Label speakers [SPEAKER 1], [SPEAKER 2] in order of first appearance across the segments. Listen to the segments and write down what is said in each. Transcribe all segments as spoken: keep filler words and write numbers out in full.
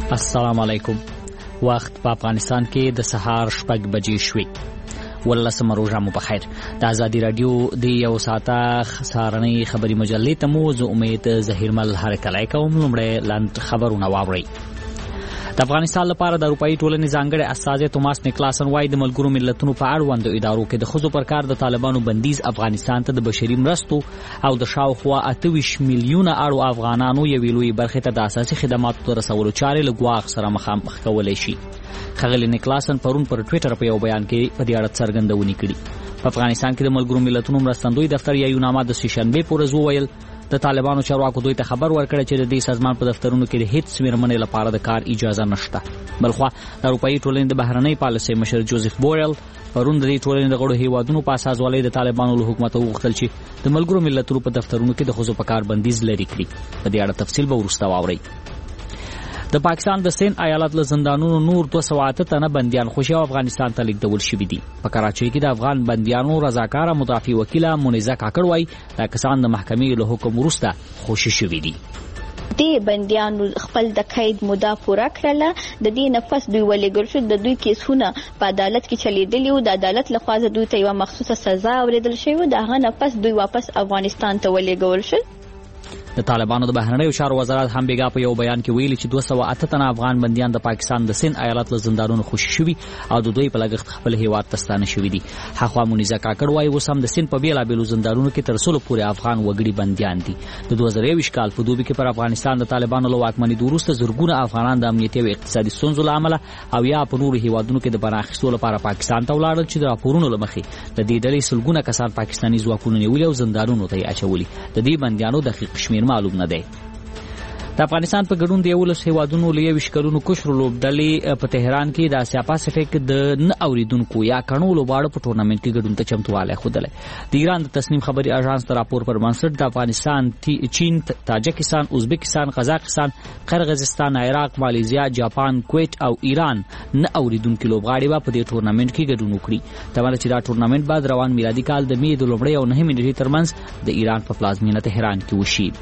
[SPEAKER 1] السلام علیکم. وخت په افغانستان کې د سهار شپږ بجې شوې. ولسمه روژه مو بخیر. د ازادي رادیو د یو ساعته سهارنۍ خبري مجلې ته مو زه امید ظهیرمل هرکلی کوم. لومړی لاند خبرونه واورئ. د افغانستان لپاره د اروپایي ټولنې ځانګړی استازی توماس نیکلاسن وايي د ملګرو ملتونو په اړوندو ادارو کې د ښځو پر کار د طالبانو بندیز افغانستان ته د بشري مرستو او د شاوخوا اته ویشت میلیونه اړو افغانانو یوې لویې برخې ته د اساسي خدماتو ته رسولو چارې له ګواښ سره مخامخ کولی شي. ښاغلي نیکلاسن پرون پر ټویټر په یو بیان کې په دې اړه څرګندونې کړي. په افغانستان کې د ملګرو ملتونو مرستندوی دفتر یا یوناما د سېشنبې په ورځ وویل د طالبانو چارواکو دوی ته خبر ورکړی چې د دې سازمان په دفترونو کې د هیڅ مېرمنې لپاره د کار اجازه نشته. بلخوا د اروپایي ټولنې د بهرنۍ پالیسۍ مشر جوزف بورل پرون د دې ټولنې د غړو هیوادونو په اساسوالۍ د طالبانو له حکومت وغوښتل چې د ملګرو ملتونو په دفترونو کې د ښځو په کار بندیز لرې کړي. په دې اړه تفصیل به وروسته واورئ. د پاکستان د سند ایالت له زندانونو نور دوه سوه اته تنه بندیان خوشي او افغانستان ته لیږدول شوي دي. په کراچۍ کې د افغان بندیانو رضاکاره مدافع وکیله منیزه کاکړ وايي دا کسان د محکمې له حکم وروسته خوشي شوي دي.
[SPEAKER 2] د بندیانو خپل د قید موده پوره کړله. د دې نه پس دوی ولېږل شو. د دوی کیسونه په عدالت کې چلیدلي وو. د عدالت لخوا دوی ته یوه مخصوصه سزا اورېدل شوې وه. د هغه نه پس دوی واپس افغانستان ته ولېږول شول.
[SPEAKER 1] د طالبانو د بهرنیو چارو وزارت هم بیګا په یو بیان کې ویلي چې دوه سوه اته تنه افغان بندیان د پاکستان د سند ایالت له زندانونو خوشي شوي او د دوی په لګښت خپل هیواد ته ستانه شوي دي. هخوا منیزه کاکړ وايي اوس هم د سند په بېلابېلو زندانونو کې تر سلو پورې افغان وګړي بندیان دي. د دوه زره یوویشت کال په دوبي کې پر افغانستان د طالبانو له واکمنېدو وروسته زرګونه افغانان د امنیتي او اقتصادي ستونزو له امله او یا په نورو هیوادونو کې د پناه اخیستو لپاره پاکستان ته ولاړل چې د راپورونو له مخې د دې ډلې سلګونه کسان پاکستاني ځواکونو نیولي او زندانونو ته یې اچولي. د دې بندیانو دقیق شمېر معلوم نه دی. د افغانستان په ګډون د یولس هیوادونو له یویشت کلونو کشرو لوبډلې په تهران کې د اسیا پاسفیک د نه اوریدونکو یا کڼو لوبغاړو په ټورنمنټ کې ګډون ته چمتووالی ښودلی. د ایران د تصنیم خبري اژانس د راپور پر بنسټ د افغانستان، چین، تاجکستان، ازبکستان، قزاقستان، قرغیزستان، عراق، مالیزیا، جاپان، کویت او ایران نه اوریدونکي لوبغاړي به په دې ټورنمنټ کې ګډون وکړي. تمه ده چې دا ټورنمنټ به د روان میلادي کال د مې د لومړۍ او نهمې نیټې ترمنځ د ایران په پلازمینه تهران کې وشي.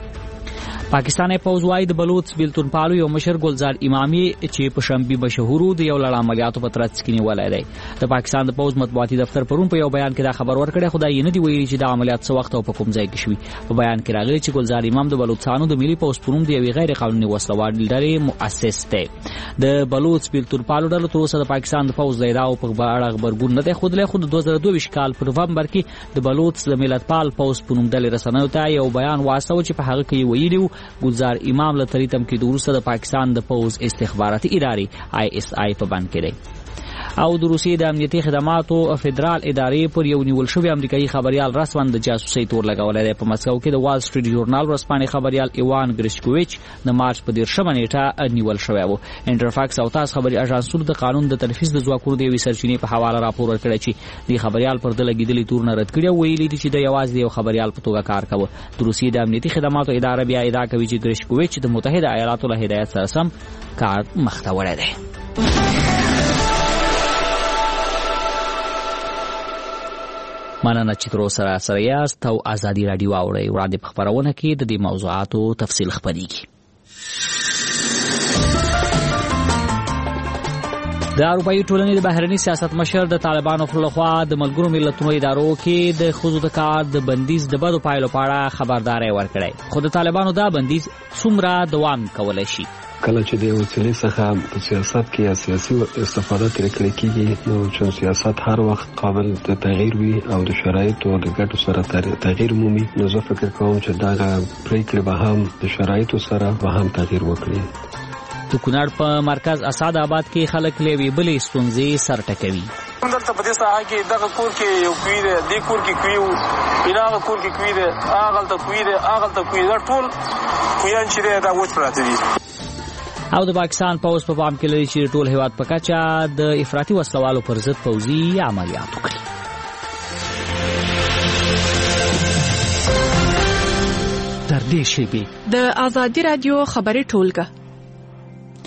[SPEAKER 1] پاکستاني پوځ وايي د بلوچ بیلتون پالو یو مشر ګلزار امامي چې په شنبه مشهورو د یو لړ عملیاتو په ترڅ کې نیولای دی. د پاکستان د پوځ مطبوعاتي دفتر پرون په یو بیان کې دا خبر ورکړی، خو دا یې نه دی ویلي چې دا عملیات څه وخت او په کوم ځای کې شوي. په بیان کې راغلی چې ګلزار امام د بلوچستانو د ملي پوځ پرون د یوې غیر قانوني وسلوال ډلې مؤسس دی. د بلوچ بیلتون پالو ډلو تر اوسه د پاکستان د پوځ د ادعاو په اړه خبرګون نه دی ښودلی، خو د دوه زره دوه ویشت کال په نومبر کې د بلوچ د ملت پال پوځ په نوم ډلې رسنیو ته یو بیان واستاوه چې په هغه کې ویلي وو ګلزار امام له تریتم کې د وروسته د پاکستان د پوځ استخباراتي ادارې آی اس آی په بند کې دی. او د روسیې د امنیتي خدماتو فدرال ادارې پر یو نیول شوی امریکایي خبريال رسما د جاسوسۍ تور لګولی دی. په مسکو کې د وال سټریټ ژورنال ورځپاڼې خبريال ایوان ګریشکویچ د مارچ په دېرشمه نیټه نیول شوی و. انټرفاکس او تاس خبري اژانسونو د قانون د تنفیذ د ځواکونو د یوې سرچینې په حواله راپور ورکړی چې د خبريال پر د لګېدلي تور نه رد کړی او ویلي دي چې د یوازې یو خبريال په توګه کار کوه. د روسیې د امنیتي خدماتو اداره بیا ادعا کوي چې ګریشکویچ د متحده ایالاتو له هدایت سره سم کار مخته وړی دی. مننه چې تر اوسه راسره یاست او ازادي راډیو اورئ. وړاندې په خپرونه کې د دې موضوعاتو تفصیل خپرېږي. د اروپایي ټولنې د بهرني سیاست مشر د طالبانو پر لخوا د ملګرو ملتونو ادارو کې د ښځو د کار د بندیز د بدو پایلو په اړه خبرداری ورکړی، خو د طالبانو دا بندیز څومره دوام کولی شي.
[SPEAKER 3] کله چې د وسیلې څخه په سیاست کې یا سیاسي استفاده ترې کړې کېږي، نو چې سیاست هر وخت قابل د تغییر وي او د شرایطو د ګټو سره تغییر مومي، نو زه فکر کوم چې دغه پرېکړې به هم د شرایطو سره به هم تغییر وکړي.
[SPEAKER 1] د کونړ په مرکز اسعد آباد کې خلک له یوې بلې ستونزې سر ټکوي.
[SPEAKER 4] دلته په دې ساحه کې دغه کور کې یو کوي دی، دې کور کې کوي وو، هغه کور کې کوي دی، هغلته کوي دی، هغلته کوي دی، دا ټول کویان چې دی دا وچ پراته دي.
[SPEAKER 1] او د پاکستان پوځ په پام کې لري چې ټول هیواد په کچه د افراطي وسلوالو پر ضد پوځي عملیات وکړي.
[SPEAKER 5] در دې شیبې د ازادي رادیو خبري ټولګه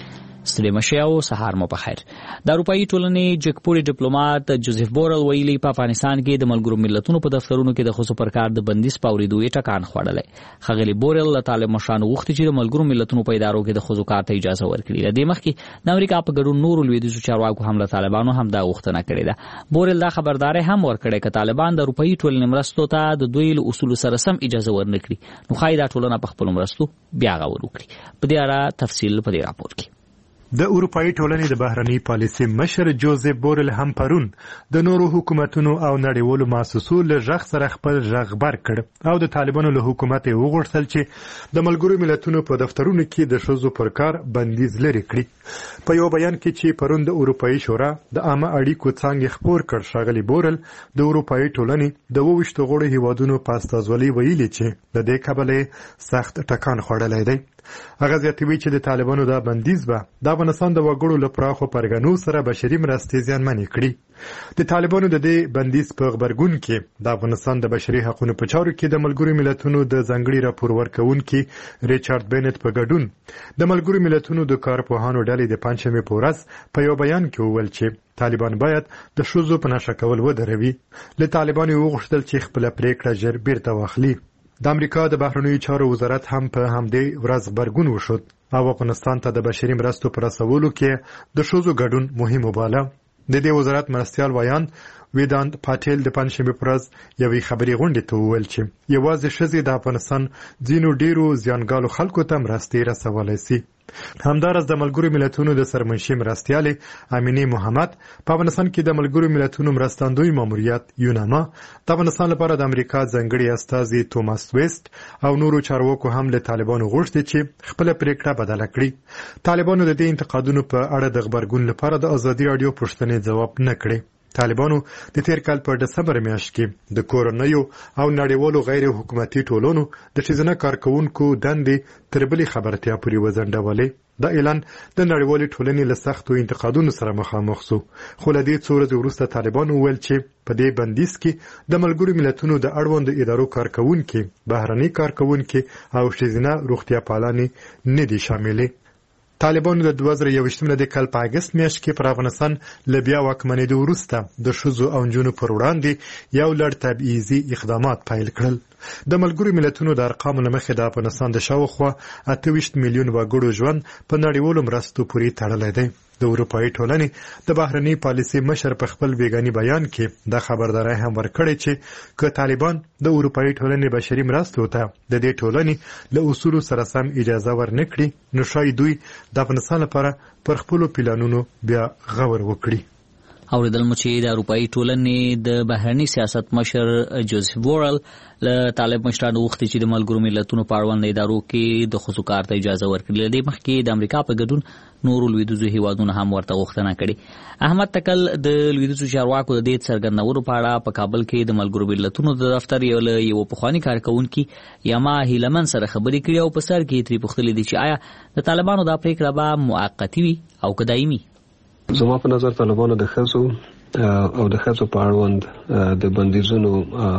[SPEAKER 1] ستړي مشه او سهار مو په خیر. د اروپאי ټولنې جګپوري ډیپلوماټ جوزف بورل ویلي په افغانستان کې د ملګرو ملتونو په دفترونو کې د خصوصي پرکار د بندیز پاوریدو یې ټکان خوړلې. خغلی بورل له طالب مشرانو غوښتي چې د ملګرو ملتونو په ادارو کې د خصوصي کار ته اجازه ورکړي. د دې مخکې د امریکا په ګډون نورو لویدیځو چارواکو هم له طالبانو هم دا غوښتنه کړې ده. بورل دا خبرداري هم ورکړې چې طالبان د اروپאי ټولنې مرستو ته د دوی له اصول سره سم اجازه ورنکړي نو خای دا ټولنه په خپل مرستو بیا غوړ وکړي. په دې اړه تفصیل په دې راپور کې.
[SPEAKER 5] د اروپאי ټولنې د بهرنی پالیسي مشر جوزف بورل هم پرون د نورو حکومتونو او نړیوالو مؤسسو له ژغ سره خپل ژغ بر کړ او د طالبانو له حکومت وغوښتل چې د ملګرو ملتونو په دفترونو کې د ښځو پر کار بندیز لري کړي. په یو بیان کې چې پرون د اروپאי شورا د عامه اړیکو څنګه خبر کړ ښاغلي بورل د اروپאי ټولنې د ووشت غوړو هیوادونو په استازولۍ ویلي چې د دې کبله سخت ټکان خوړلای دی. هغه زیاتوي چې د طالبانو دا بندیز به د افغانستان د وګړو لپاره خو پرګنو سره بشري مرستې زیانمنې کړي. د طالبانو د دې بندیز په خبرګون کې د افغانستان د بشري حقوقو په چارو کې د ملګرو ملتونو د ځنګړي راپور ورکونکي ریچارډ بینټ په ګډون د ملګرو ملتونو د کارپوهانو ډلې د پنځمې په ورځ په یو بیان کې وویل چې طالبان باید د ښځو په نشه کول ودروي. له طالبانو وغوښتل چې خپل پریکړه ژر بیرته واخلي. د امریکا د بهرنیو چارو وزارت هم په همدې ورځ خبرګون وشود او افغانستان ته د بشري مرستو پر رسولو کې د ښځو ګډون مهم وباله. د دې وزارت مرستیال ویان ویدانت پاتیل د پنځمې پر ورځ یوې خبري غونډې ته وویل چې یوازې ښځې د افغانستان ځینو ډیرو زیانګالو خلکو ته مرستې رسولی سي. همدارس د ملګرو ملتونو د سرمنشي مرستیالې امینه محمد په افغانستان کې د ملګرو ملتونو مرستندوی ماموریت یوناما د افغانستان لپاره د امریکا ځنګړي استازي توماس ویست او نورو چارواکو هم له طالبانو غوښتي چې خپل پریکړه بدله کړي. طالبانو د دې انتقادونو په اړه د خبرګون لپاره د ازادي رادیو پوښتنې ځواب نه کړي. طالبانو د تیر کال په دسمبر میاشت کې د کورونیو او نړیوالو غیر حکومتي ټولنو د ښځینه کارکونکو دندې تر بلې خبرتیا پورې وځنډولې. دا اعلان د نړیوالې ټولنې له سختو انتقادونو سره مخامخ شو، خو له دې څو ورځې وروسته طالبانو وویل چې په دې بندیز کې د ملګرو ملتونو د اړوندو ادارو کارکونکي، بهرني کارکونکي او ښځینه روغتیا پالانې نه دي شاملې. طالبانو د دوه زره یوویشتم د کال په اګست میاشت کې پر افغانستان له بیا واکمنېدو وروسته د ښځو او نجونو پر وړاندې یو لړ تبعیضي اقدامات پیل کړل. د ملګرو ملتونو د ارقامو له مخې د افغانستان د شاوخوا اته ویشت میلیون وګړو ژوند په نړیوالو مرستو پورې تړلی دی. د اروپאי ټولنې د بهرنی پالیسي مشر په خپل بیګاني بیان کې د خبرداري هم ورکړی چې که طالبان د اروپאי ټولنې بشري مرستو ته د دې ټولنې له اصولو سره سم اجازه ورنکړي نو شاید دوی د افغانستان لپاره پر خپل پلانونو بیا غور وکړي.
[SPEAKER 1] اوریدل مو چې د اروپאי ټولنې د بهرنی سیاست مشر جوزف بورل له طالب مشرانو وغوښتي چې د ملګرو ملتونو په اړوند ادارو کې د خصوصي کار ته اجازه ورکړي. له دې مخکې د امریکا په ګډون نورو لویدیځو هیوادونو هم ورته غوښتنه کړې. احمد تکل د لویدیځو چارواکو د دې څرګندولو په اړه په کابل کې د ملګرو ملتونو د دفتر یو له یو پخواني کارکونکي یما هیلمن سره خبرې کړې او په سر کې ترې پوښتلې دي چې آیا د طالبانو دا پریکړه به موقتی وي او که دایمي؟
[SPEAKER 3] زما په نظر طالبانو د ښځو او د ښځو په اړوند د بندیزونو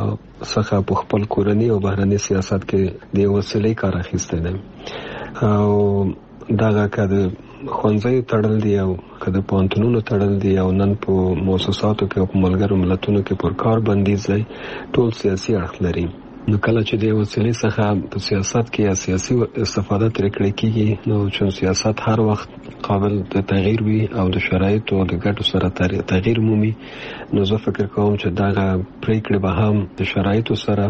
[SPEAKER 3] څخه په خپل کورني او بهرني سیاست کې د وسیلې کار اخیستی دی او دغه که د ښوونځیو تړل دي او که د پوهنتونونو تړل دي او نن په مؤسساتو کې او په ملګرو ملتونو کې پر کار بندیز دی، ټول سیاسي اړخ لري. نو کله چې د وسیلې څخه په سیاست کې یا سیاسي استفاده ترې کړې کېږي نو چې سیاست هر وخت قابل د تغییر وي او د شرایطو او د ګټو سره تغییر مومي، نو زه فکر کوم چې دغه پریکړې به هم د شرایطو سره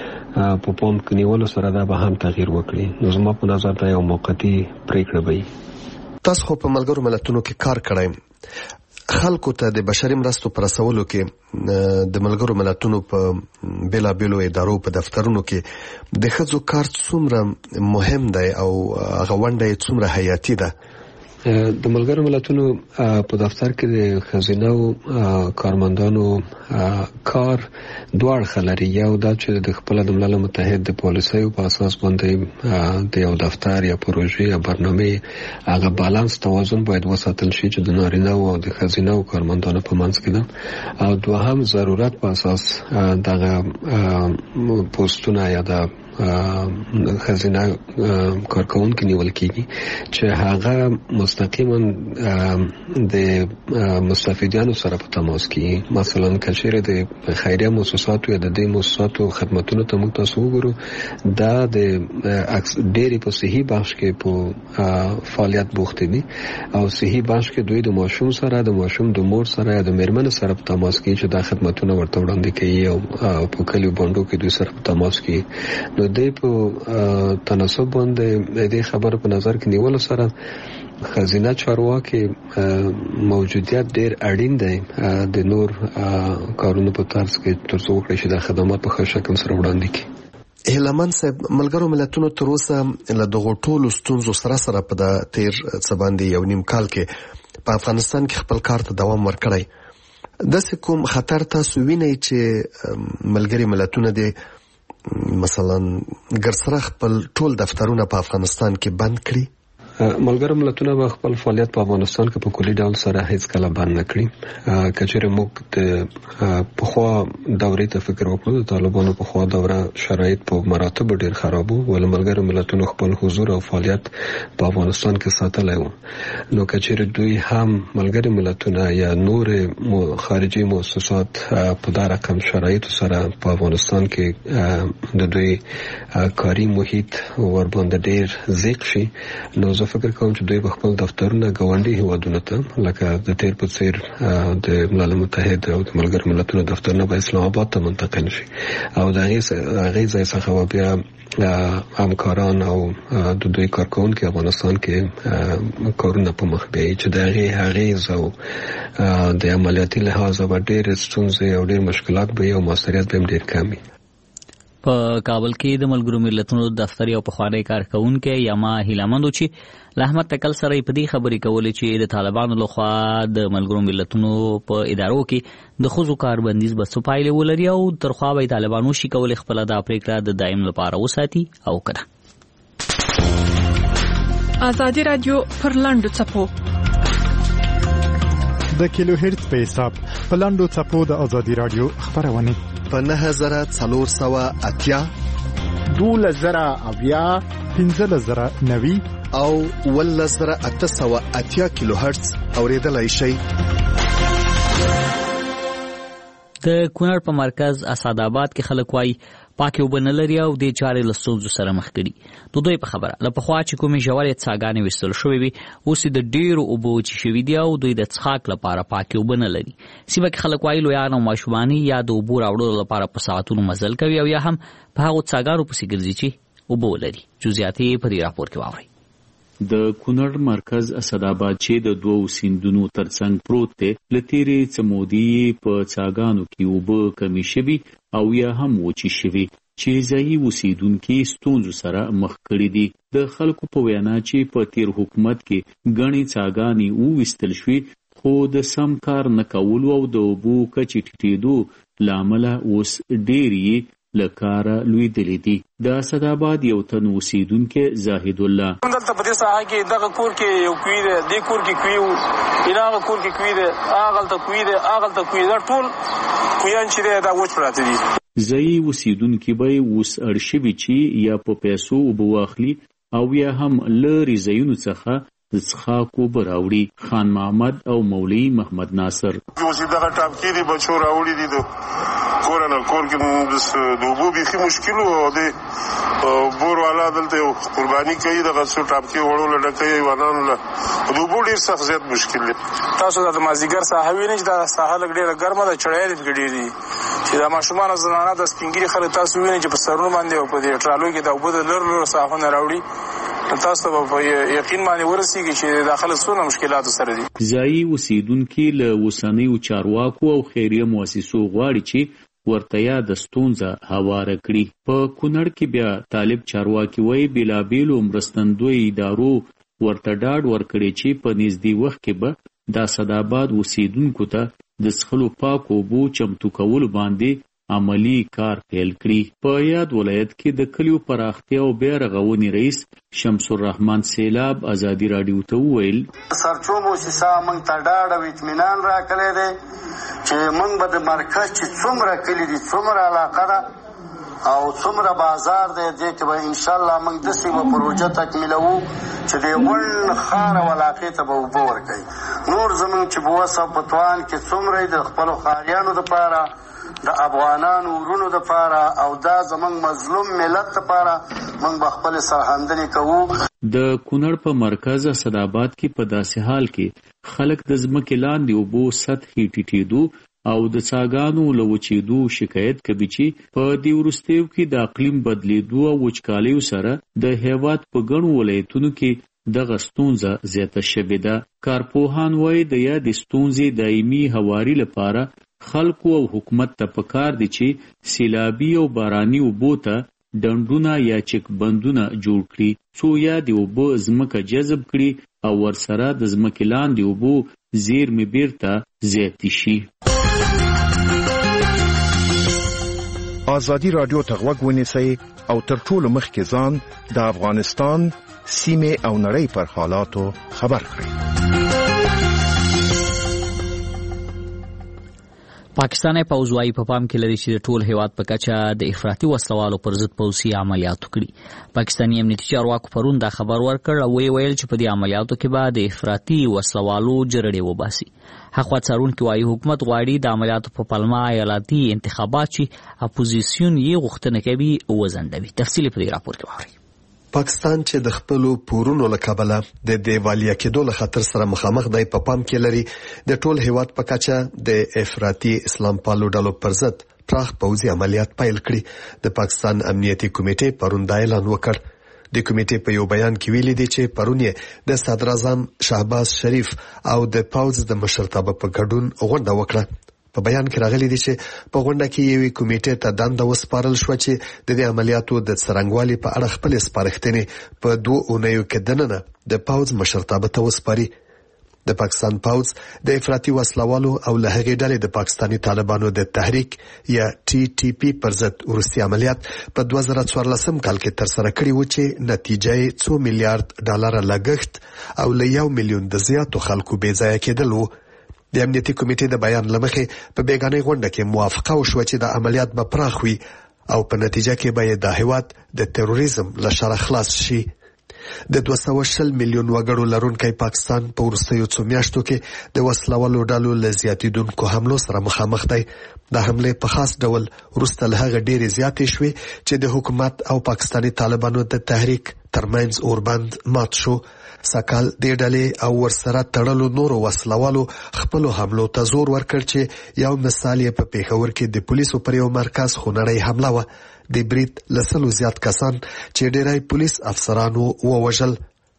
[SPEAKER 3] په پام کې نیولو سره دا به هم تغییر وکړي. نو زما په نظر دا یو موقتي پریکړه وي.
[SPEAKER 6] تاسو خو په ملګرو ملتونو کې کار کړی، خلکو ته د بشري مرستو پر رسولو کې د ملګرو ملتونو په بیلا بیلو ادارو په دفترونو کې د ښځو کار څومره مهم دی او هغه ونډه یې څومره حیاتي ده؟
[SPEAKER 3] د ملګرو ملتونو په دفتر کې د ښځینه کارمندانو کار دوه اړخه لري. یو دا چې د خپل د ملل متحد د پالیسیو په اساس باندې د یو دفتر یا پروژې یا برنامه هغه بالانس توازن باید وساتل شي چې د نارینه او د ښځینه کارمندانو په منځ کې ده، او دوهم ضرورت په اساس دغه پوسټونه یا د خزینه کارکونکو نیول کیږي چې هغه مستقیما د مستفیدانو سره په تماس کې مثلا کچېره د خیریه مؤسساتو یا د دې مؤسساتو خدماتونو ته موږ تاسو وګورو دا د ډېری په صحي بخش کې په فعالیت بوخت دي او صحي بخش کې دوی د ماشوم سره د ماشوم د مور سره یا د میرمن سره په تماس کې چې دا خدماتونه ورته وړاندې کوي او په کلیو باندې کې دوی سره په تماس کې نو دوی په تناسب باندې دې خبره په نظر کې نیول سره خزینه چارواکي موجودیت ډېر اړین دی د نور کارونو په طرز کې ترڅو وکړي چې د خدمات په ښه شکل سره وړاندې کړي.
[SPEAKER 6] هیلمن صاحب ملګرو ملتونو تر اوسه له دغو ټولو ستونزو سره سره په د تیر څه باندې یو نیم کال کې په افغانستان کې خپل کار ته دوام ورکړی. داسې کوم خطر تاسو وینئ چې ملګري ملتونه دې مثلا ګرسره خپل ټول دفترونه په افغانستان کې بند کړي؟
[SPEAKER 3] ملګرو ملتونه به خپل فعالیت په افغانستان کې په کلي ډول سره هیڅ کله بند نه کړي. کچېرې موږ د پخوا دورې ته فکر وکړو د طالبانو پخوا دوره شرایط په مراتب ډېر خراب وو ول ملګرو ملتونو خپل حضور او فعالیت په افغانستان کې ساتلی و نو کچېرې دوی هم ملګرو ملتونه یا نور خارجي مؤسسات په دا رقم شرایط سره په افغانستان کې د دوی کاري محیط ورباندې ډېر ضیق شي نو زه فکر کوم چې دوی په خپل دفترونه ګاونډي هیوادونو ته لکه د تیر په څیر د ملل متحد او د ملګرو ملتونو دفترونه په اسلام آباد ته منتقل شي او د هغې ځای څخه بیا همکاران او د دوی کارکونکي افغانستان کې کارونه په مخ بیایي چې د هغې اغېز او د عملیاتي لحاظه به ډېرې ستونزې او ډېر مشکلات به وي او مؤثریت به هم ډېر کم وي.
[SPEAKER 1] په کابل کې د ملګرو ملتونو دفتري او پخوانی کارکونکي یما هیلمندو چې له احمد تکل سره په دې خبرې کولې چې د طالبانو لخوا د ملګرو ملتونو په ادارو کې د ښځو کار بندیز به څه پایلې ولري او ترخوا به طالبانو شي کولای خپله دا پرېکړه د دایم لپاره وساتي او کنه.
[SPEAKER 7] ازادي رادیو پر لاندو څپو
[SPEAKER 5] د کیلو هرتز په حساب په لاندو څپو د ازادي رادیو خبرونه
[SPEAKER 6] په نه زره څلور سوه اتیا
[SPEAKER 8] دوله زره اویا
[SPEAKER 5] پنځه زره نوي
[SPEAKER 6] او اوله زره اته سوه اتیا کیلو هرتز اوریدلای شئ.
[SPEAKER 1] د کونړ په مرکز اسعدآباد کې خلک وایي پاکې اوبه نه لري او دې چارې له ستونزو سره مخ کړي. د دوی په خبره له پخوا چې کومې ژورې څاګانې ویستل شوې وي اوس د ډېرو اوبو وچې شوي دي او دوی د څښاک لپاره پاکې اوبه نه لري. سیمه کې خلک وایي لویان او ماشومان یا د اوبو راوړلو لپاره په ساعتونو مزل کوي او یا هم په هغو څاګانو پسې ګرځي چې اوبه ولري. جزئیات یې په دې راپور کې واورئ.
[SPEAKER 9] د کونړ مرکز اسعدآباد چې د دوو سیندونو ترڅنګ پروت دی له تیرې څه مودې په څاګانو کې اوبه کمې شوي او یا هم وچې شوي چې ځایي اوسیدونکي ستونزو سره مخ کړي دي. د خلکو په وینا چې په تیر حکومت کې ګڼې څاګانې وویستل شوې خو د سم کار نه کولو او د اوبو کچې ټیټېدو له امله اوس ډېرې له کاره لوېدلې دي. د اسعدآباد یو تن اوسیدونکی زاهد الله
[SPEAKER 4] دلته په دې ساحه کې دغه کور کې یو کوی دی دې کور کې کوی وو هغه کور کې کوی دی هغلته کوی دی هغلته کوی دا ټول کویان چې دی دا وچ پراته دي.
[SPEAKER 9] ځایي اوسیدونکي به اوس اړ شوي چې یا په پیسو اوبه واخلي او یا هم لرې ځایونو څخه د څښاک اوبه راوړي. خان محمد او مولوي محمد ناصر
[SPEAKER 10] اوس دغه ټاپکې دي بچو راوړي دي د کور نه کور کې د اوبو بیخي مشکل و او د بور والا دلته قرباني کوي دغه څو ټاپکې وړو له ډکې ونانو له د اوبو ډېر سخت زیات مشکل دی.
[SPEAKER 4] تاسو د مازدیګر ساحه وینئ چې دا ساحه لږ ډېره ګرمه ده چړیانې پکې ډېر دي چې دا ماشومان او زنانه د سپین ږیري خلک تاسو وینئ چې په سرونو باندې او په دې ټرالو کې د اوبو د لرو لرو ساحونه راوړي تاسو ته په یقین باندې ورسیږي چې داخله څونه مشکلات سره دي.
[SPEAKER 9] ځایي اوسیدونکي له اوسنیو چارواکو او خیریه مؤسسو غواړي چې ورته یاد ستونزه هواره کړي. په کونړ کې بیا طالب چارواکي وایي بېلابېلو مرستندوی ادارو ورته ډاډ ورکړي چې په نږدې وخت کې به د اسعدآباد اوسیدونکو ته د څښلو پاکو اوبو چمتو کولو باندې عملی کار پیل کړي. په یاد ولایت کې د کلیو پراختیا او بیا رغونې رئیس شمس الرحمن سیلاب ازادي راډیو ته وویل
[SPEAKER 11] سرچو موسسه موږ ته ډاډ او اطمینان راکړی دی چې موږ به د مرکز چې څومره کلي دي څومره علاقه ده او څومره بازار دی دې کې به ان شاء الله موږ داسې یوه پروژه تکمیلوو چې د غونډ ښار او علاقې ته به اوبه ورکوي. نور زموږ چې په وس او په توان کې څومره د خپلو ښاریانو دپاره د افغانانو ورونو دپاره او دا زموږ مظلوم ملت دپاره موږ به خپلې سرښندنې کوو.
[SPEAKER 9] د کونړ په مرکز اسداباد کې په داسې حال کې خلک د ځمکې لاندې اوبو سطحې ټیټېدو او د څاګانو له وچېدو شکایت کوي چې په دې وروستیو کې د اقلیم بدلیدو او وچکالیو سره د هېواد په ګڼو ولایتونو کې دغه ستونزه زیاته شوې ده. کارپوهان وایي د یادې ستونزې دایمي هواري لپاره خلکو او حکومت ته پکار دي چې سیلابي او باراني اوبو ته ډنډونه یا چک بندونه جوړ کړي څو یادې اوبه ځمکه جذب کړي او ورسره د ځمکې لاندې اوبو زیرمې بیرته زیاتې شي.
[SPEAKER 8] ازادي رادیو ته غوږ ونیسئ او تر ټولو مخکې ځان د افغانستان سیمې او نړۍ پر حالاتو خبر کړئ.
[SPEAKER 1] پاکستاني پوځ وايي په پام کې لري چې د ټول هیواد په کچه د افراطي وسلوالو پر ضد پوځي عملیات وکړي. پاکستاني امنیتي چارواکو پرون دا خبر ورکړ او ویل چې په دې عملیاتو کې به د افراطي وسلوالو جرړې وباسي. هغه څارونکي وايي حکومت غواړي د عملیاتو په پلمه ایالتي انتخابات چې اپوزیسیون یې غوښتنه کوي وزندوي. تفصیل په دې راپور کې واورئ.
[SPEAKER 6] پاکستان چې د خپلو پورونو له کبله د دیوالیا کېدو له خطر سره مخامخ دی په پام کې لري د ټول هیواد په کچه د افراطي اسلام پالو ډلو پر ضد پراخ پوځي عملیات پیل کړي. د پاکستان امنیتي کمیټې پرون دا اعلان وکړ. د کمیټې په یو بیان کې ویلي دي چې پرون یې د صدر اعظم شهباز شریف او د پوځ د مشرتابه په ګډون غونډه وکړه. په بیان کې راغلي دي چې په غونډه کې یوې کمیټې ته دنده وسپارل شو چې د دې عملیاتو د څرنګوالي په اړه خپل سپارښتنې په دوه اونیو کې دننه د پوځ مشرتابه ته وسپاري. د پاکستان پوځ د افراطي وسلوالو او له هغې ډلې د پاکستاني طالبانو د تحریک یا ټي ټي پی پر ضد وروستي عملیات په دوه زره څوارلسم کال کې ترسره کړي وو چې نتیجه یې څو میلیارډ ډالر لګښت او له یو میلیون د زیاتو خلکو بې ځایه کېدل وو. د امنیتي کمیټې د بیان لمخې په بیګانۍ غونډه کې موافقه وشوه چې د عملیات به پراخ وي او په نتیجه کې به د هیواد د تروریزم له شره خلاص شي. د دوه سوه شل میلیون وګړو لرونکی پاکستان په وروستیو څو میاشتو کې د وسلوالو ډلو له زیاتېدونکو حملو سره مخامخ دی. د حملې په خاص ډول وروسته له هغه ډېرې زیاتې شوې چې د حکومت او پاکستاني طالبانو د تحریک ترمنځ اوربند مات شو. سکال دې ډلې او ورسره تړلو نورو وسلوالو خپلو حملو ته زور ورکړ چې یو مثال یې په پیښور کې د پولیسو پر یو مرکز خونړۍ حمله وه. د برید له سلو زیات کسان چې ډېری پولیس افسرانو ووژل.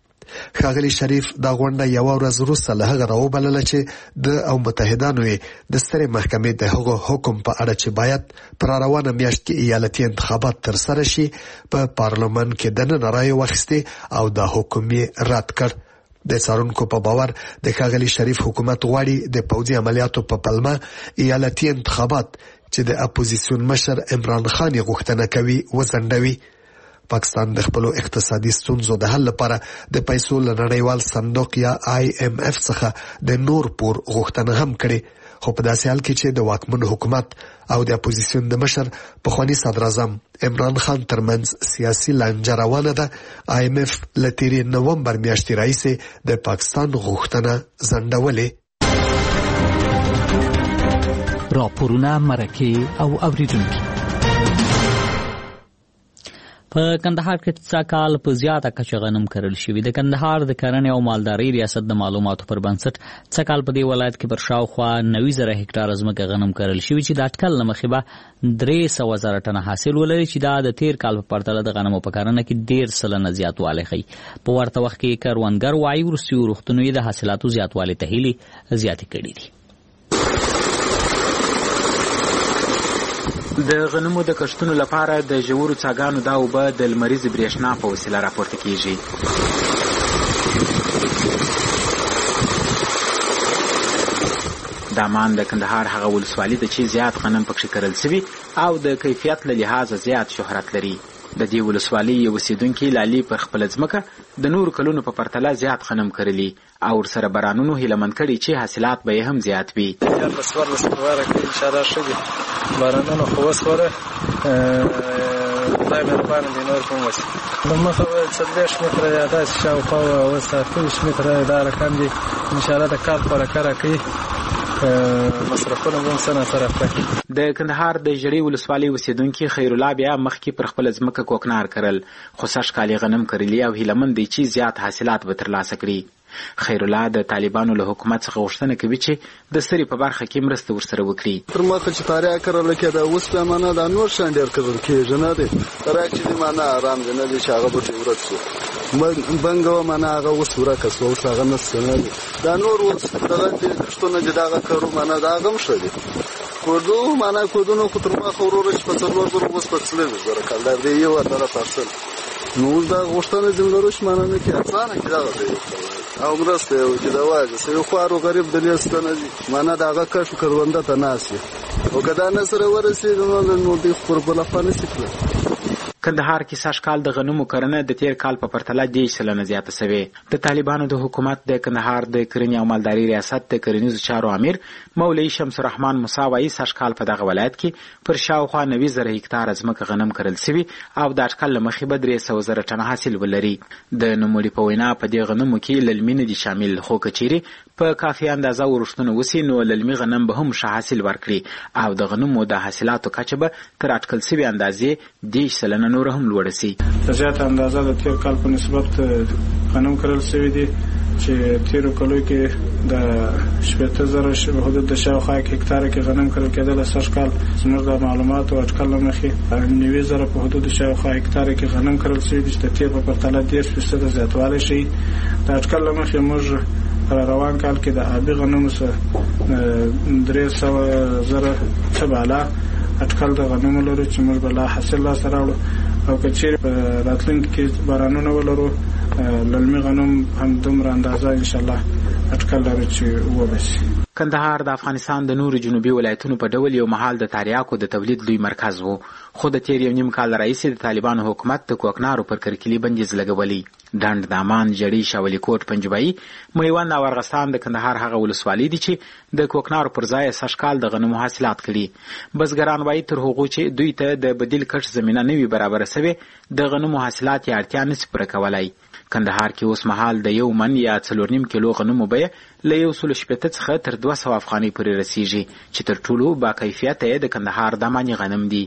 [SPEAKER 6] ښاغلي شریف دا غونډه یوه ورځ وروسته له هغه راوبلله چې د او متحدانو یې د سترې محکمې د هغو حکم په اړه چې باید پر روانه میاشت کې ایالتي انتخابات ترسره شي په پارلمان کې دننه رایې واخیستې او دا حکم یې رد کړ. د څارونکو په باور د ښاغلي شریف حکومت غواړي د پوځي عملیاتو په پلمه ایالتي انتخابات چې د اپوزیسیون مشر عمران خان یې غوښتنه کوي وځنډوي. پاکستان د خپلو اقتصادي ستونزو د حل لپاره د پیسو له نړیوال صندوق یا آی ایم اف څخه د نور پور غوښتنه هم کړې. خو په داسې حال کې چې د واکمن حکومت او د اپوزیسیون د مشر پخواني صدر اعظم عمران خان ترمنځ سیاسي لانجه روانه ده، آی ایم اف له تېرې نومبر میاشتې راهیسې د پاکستان غوښتنه ځنډولې.
[SPEAKER 1] راپورونه، مرکې او اوریدونکي. په کندهار کې څکال په زیاته کچه غنم کرل شوی. د کندهار د کرنې او مالدارۍ ریاست د معلوماتو پر بنسټ څکال په دې ولایت کې پر شاوخوا نوي زره هکټار ځمکه غنم کرل شوی چې د اټکل له مخې به درې سوه زره ټنه حاصل ولري چې دا د تیر کال په پرتله د غنمو په کرنه کې ډېر سلنه زیاتوالی ښیي. په ورته وخت کې کروندګر وایي وروستیو روغتونو یې د حاصلاتو زیاتوالي ته هیلې زیاتې کړي دي.
[SPEAKER 12] د غنمو د کښتونو لپاره د ژورو څاګانو دا اوبه د لمریزې برېښنا په وسیله راپورته کیږي. دا مان د کندهار هغه ولسوالي ده چې زیات غنم پکښې کرل سوي او د کیفیت له لحاظه زیات شهرت لري. د دې ولسوالۍ یو اوسېدونکي لالي پر خپله ځمکه د نورو کلونو په پرتله زیات غنم کرلي او ورسره بارانونو هیلهمند کړي چې حاصلات به یې هم زیات وي.
[SPEAKER 13] په څوارلس فروره کې انشاءالله ښه دي، بارانونو خو وسوله خدای مهربان دی نور کوم وسی نو مخه څلوېښت متره یا داسې شاوخوا اوس اتهویشت متره دا رقم دی انشاءالله د کال په رکه کوي مصرفونه هم سره سره کوي.
[SPEAKER 12] د کندهار د ژړۍ ولسوالۍ اوسیدونکي خیر الله بیا مخکې پر خپل ځمکه کوکنار کرل خو سږ کال یې غنم کرلي او هیلهمند دی چې زیات حاصلات به ترلاسه کړي. خیر الله د طالبانو له حکومت څخه غوښتنه کوي چې د سری په برخه کې مرسته ورسره وکړي.
[SPEAKER 14] تر مخه چې تاریخ کرل کېده اوس په معنا د نور شان ډیر کرل کېږي نه دی راځي چې معنا آرام دی نه دی چې هغه به ورک شي بنګو معنا هغه اوس ورک شو اوس هغه نه سنه دی دا نور اوس دغه کښتونه چې دغه کارو معنا دا غم شوی کوډو معنا کوډونو خو تر مخه ورور چې په څلور ورو اوس په څلور زره کال دی یو اتره پرسل نو دا غوښتنه زموږ معنا نه کې اسانه کېږي او مرسته یو چې دا واجب سې یو خارو غریب د لیستانه معنا دا هغه کښ کرونده ته ناسي او کدا نه سره ورسېږي نو نو د خپل خپل سکله.
[SPEAKER 12] کندهار کې سږ کال د غنمو کرنه د تیر کال په پرتله دېرش سلنه زیاته شوې. د طالبانو د حکومت د کندهار د کرنې او مالدارۍ ریاست د کرنیزو چارو امیر مولوي شمس الرحمن موسی وایي سږ کال په دغه ولایت کې پر شاوخوا نوي زره هکتاره ځمکه غنم کرل شوي او د اټکل له مخې به درې سوه زره ټنه حاصل ولري. د نوموړي په وینا په دې غنمو کې للمي نه دي شامل خو که چیرې په کافي اندازه ورښتونه وسي نو للمي غنم به هم ښه حاصل ورکړي او د غنمو د حاصلاتو کچه به تر اټکل شوي اندازې دېرش سلنه نور هم لوړه سي.
[SPEAKER 13] د زیاته اندازه د تیر کال په نسبت غنم کرل شوي دي چې تیرو کالو کې د شپېته زره حدود د شاوخوا هکتاره کې غنم کرل کېدل سږ کال زموږ د معلوماتو او اټکل له مخې نوي زره په حدود د شاوخوا هکتاره کې غنم کرل شوي دي چې د تیر په پرتله دېرش فیصده زیاتوالی ښیي. د اټکل له مخې موږ روان کال کې د آبي غنمو څخه درې سوه زره څه بالا اټکل د غنمو لرو چې موږ به لا حاصل لاسته راوړو او که چیرې په راتلونکي کې بارانونه ولرو للمي غنم هم دومره اندازه انشاءالله اټکل لرو چې وبشي.
[SPEAKER 12] کندهار د افغانستان د نورو جنوبي ولایتونو په ډول یو مهال د تریاکو د تولید لوی مرکز و خو د تیر یو نیم کال راهیسې د طالبانو حکومت د کوکنارو پر کرکلي بندیز لګولی. ډنډ دامان ژړۍ شاولي کوټ پنجبایي میوند او ارغستان د کندهار هغه ولسوالۍ دي چې د کوکنارو پر ځای سږ کال د غنمو حاصلات کړي. بزګران وایي تر هغو چې دوی ته د بدیل کښت زمینه نه وي برابره سوې د غنمو حاصلات یې اړتیا نسي پوره کولی. کندهار کې اوس مهال د یو من یا څلور نیم کیلو غنمو بیه له یو سلو شپېته څخه تر دوه سوه افغانۍ پورې رسیږي چې تر ټولو با کیفیته یې د کندهار داماني غنم دي.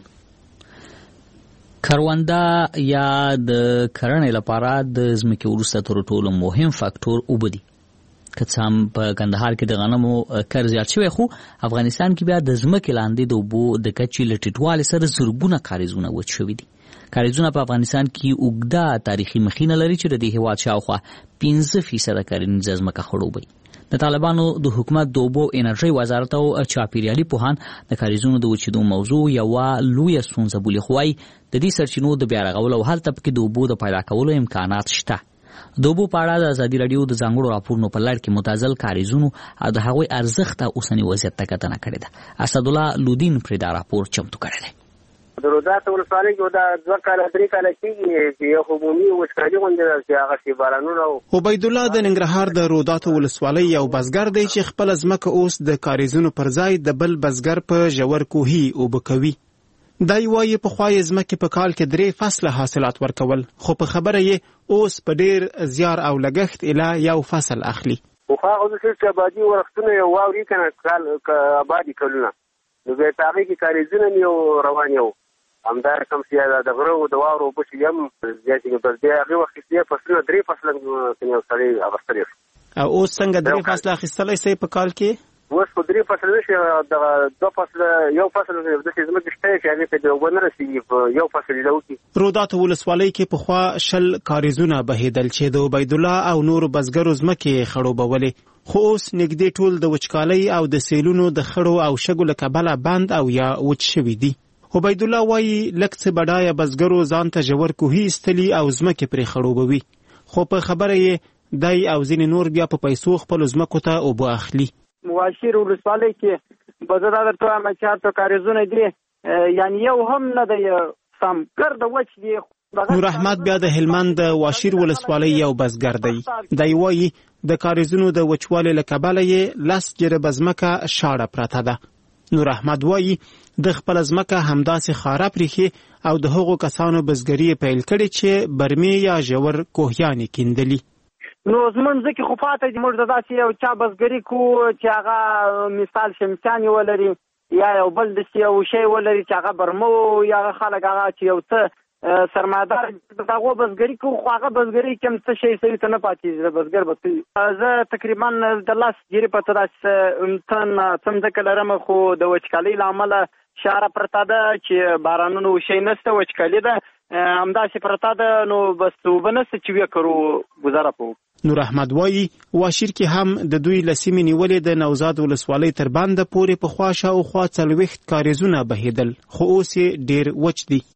[SPEAKER 1] کرونده یا د کرنې لپاره د ځمکې وروسته تر ټولو مهم فاکټور اوبه دي. که څه هم په کندهار کې د غنمو کر زیات شوی خو افغانستان کې بیا د ځمکې لاندې د اوبو د کچې له ټیټوالي سره زرګونه کاریزونه وچ شوي دي. کاریزونه په افغانستان کې اوږده تاریخي مخینه لري چې د دې هېواد شاوخوا پنځه فیصده کرنیزه ځمکه خړوبوي. د طالبانو د حکومت د اوبو انرژۍ وزارت او چاپیریالي پوهان د کاریزونو د وچېدو موضوع یوه لویه ستونزه بولي خو وایي د دې سرچینو د بیا رغولو او هلته پکې د اوبو د پیدا کولو امکانات شته. د اوبو په اړه د ازادي راډیو د ځانګړو راپورونو په لړ کې متعزل کاریزونو او د هغوی ارزښت او اوسني وضعیت ته کتنه کړې ده. اسدالله لودین پرې دا راپور چمتو کړی دی.
[SPEAKER 15] د روداتو ولسوالۍ کې دا دوه کاله درې کاله کېږي چې یو عمومي وچکالي غوندې ده چې هغه شي بارانونه.
[SPEAKER 16] عبیدالله د ننګرهار د روداتو ولسوالۍ یو بزګر دی چې خپله ځمکه اوس د کاریزونو پر ځای د بل بزګر په ژور کوهي اوبه کوي. دی وایي پخوا یې ځمکې په کال کې درې فصله حاصلات ورکول خو په خبره یې اوس په ډېر زیار او لګښت اله یو فصل اخلي.
[SPEAKER 15] پخوا خو داسې چې آبادي ورښتونه یو واوري که نه کال آبادي کلونه نو بیا په هغې کې کاریزونه مې یو روان یو همدا رقم چې د غره د واورو اوبه چې یم زیاتې بس بیا هغې وخت کې فصلونه درې فصله یو سړی اخیستلی شو.
[SPEAKER 16] اوس څنګه درې فصله اخیستلی شئ په کال کې؟
[SPEAKER 15] اوس خو درې فصله نه شي دغه دوه فصله یو فصل داسې ځمکې شته چې هغې ته اوبه نه رسېږي په یو فصل یې وکړي.
[SPEAKER 16] روداتو ولسوالۍ کې پخوا شل کاریزونه بهېدل چې د عبیدالله او نورو بزګرو ځمکې یې خړوبولې خو اوس نږدې ټول د وچکالۍ او د سیلونو د خړو او شګو له کبله بند او یا وچ شوي دي. عبیدالله وایي لږ څه بډایه بزګرو ځان ته ژور کوهي ایستلي او ځمکې پرې خړوبوي خو په خبره یې دی او ځینې نور بیا په پیسو خپلو ځمکو ته اوبه اخلي.
[SPEAKER 17] مواشیر ولسوالۍ کې به زه دا درته وایم چې هلته کاریزونه دي یعنې یو هم نه دی سم ګرده وچ دي.
[SPEAKER 16] نور احمد بیا د هلمند د واشیر ولسوالۍ یو بزګر دی. دی وایي د کاریزونو د وچوالي له کبله یې لس جربه ځمکه شاړه پرته ده. نور احمد وایي د خپل ځمکه همداسې خاره پریښې او د هغو کسانو بزګري پیل کړي چې برمې یا ژور کوهیانې کیندلي.
[SPEAKER 17] نو زمونږ ځکه خو پاته دي موږ داسې یو چا بزګري کوو چې هغه مثال شمسیانې ولري یا یو بل داسې یو شی ولري چې هغه برمه یا هغه خلک هغه چې یو څه سرمایدار د هغو بزګري کوو خو هغه بزګري کې هم څه شی سړي ته نه پاتېږي د بزګر به کوي. زه تقریبا د لاس جیرې په څه داسې تن څه مځکه لرم خو د وچکالۍ له امله شاره پرته ده چې بارانونه وشی نشته وچکالي ده همداسې پرته ده نو بس اوبه نشته چې ویې کرو ګزاره کوو.
[SPEAKER 16] نور احمد وایي واشیر کې هم د دوی له سیمې نیولې د نوزاد ولسوالۍ تر بنده پورې پخوا شاوخوا څلوېښت کاریزونه بهېدل خو اوس یې ډېر وچ دي.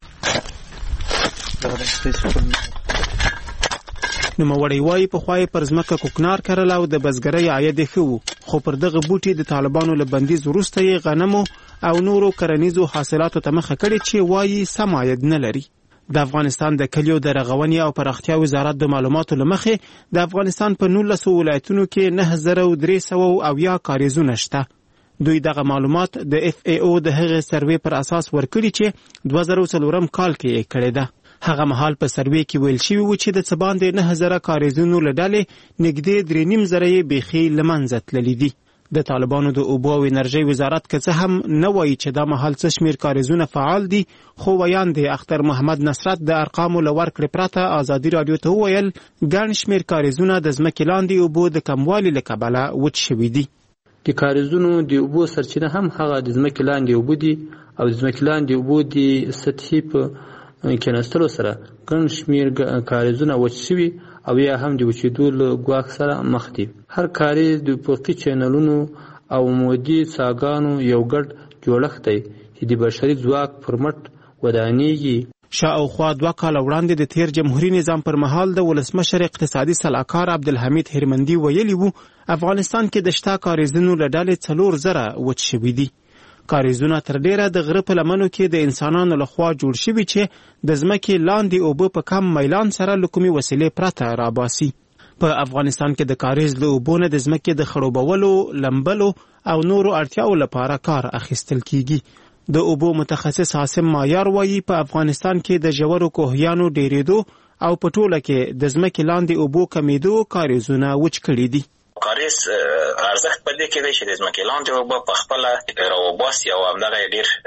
[SPEAKER 16] نوموړی وایي پخوا یې پر ځمکه کوکنار کرل او د بزګرۍ عاید یې ښه و خو پر دغه بوټي د طالبانو له بندیز وروسته یې غنمو او نورو کرنیزو حاصلاتو ته مخه کړې چې وایي سم عاید نه لري. د افغانستان د کلیو د رغونې او پراختیا وزارت د معلوماتو له مخې د افغانستان په نولسو ولایتونو کې نهه زره درې سوه اویا کاریزونه شته. دوی دغه معلومات د اف ای او د هغې سروې پر اساس ورکړي چې دوه زره څلورم کال کې یې کړې ده. هغه مهال په سروې کې ویل شوي و چې د څه باندې نهه زره کاریزونو له ډلې نږدې درې نیم زره یې بیخي له منځه تللي دي. د طالبانو د اوبو او انرژۍ وزارت که څه هم نه وایي چې دا مهال څه شمېر کاریزونه فعال دي خو ویان دی اختر محمد نصرت د ارقامو له ورکړې پرته ازادي راډیو ته وویل ګڼ شمېر کاریزونه د ځمکې لاندې اوبو د کموالي له کبله وچ شوي دي.
[SPEAKER 18] د کاریزونو د اوبو سرچینه هم هغه د ځمکې لاندې اوبه دي او د ځمکې لاندې اوبو د سطحي په کېناستلو سره ګڼ شمېر کاریزونه وچ شوي او یا هم د وچېدو له ګواښ سره مخ دي. هر کاریز د افقي چینلونو او عمودي څاګانو یو ګډ جوړښت دی چې د بشري ځواک پر مټ ودانېږي.
[SPEAKER 16] شاوخوا دوه کاله وړاندې د تیر جمهوري نظام پر مهال د ولسمشر اقتصادي سلاکار عبدالحمید هرمندي ویلي وو افغانستان کې د شته کاریزونو له ډلې څلور زره وچ شوي دي. کاریزونه تر ډیره د غره په لمنو کې د انسانانو لخوا جوړ شوي چې د ځمکې لاندې اوبه په کم میلان سره له کومې وسیلې پرته راباسي. په افغانستان کې د کاریز له اوبو نه د ځمکې د خړوبولو لمبلو او نورو اړتیاو لپاره کار اخیستل کیږي. د اوبو متخصص حاسم مایار وایي په افغانستان کې د ژورو کوهیانو ډیرېدو او په ټوله کې د ځمکې لاندې اوبو کمیدو کاریزونه وچ کړي دي.
[SPEAKER 19] کاریز ارزښت په دې کې دی چې د ځمکې لاندې اوبه په خپله راوباسي او همدغه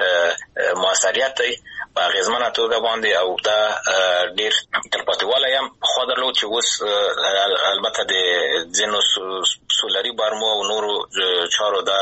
[SPEAKER 19] ډېر موثریت دی په اغېزمنه توګه باندې او دا ډېر تلپاتېوالی هم پخوا درلود چې اوس البته د ځینو سولري بارمو او نورو چارو دا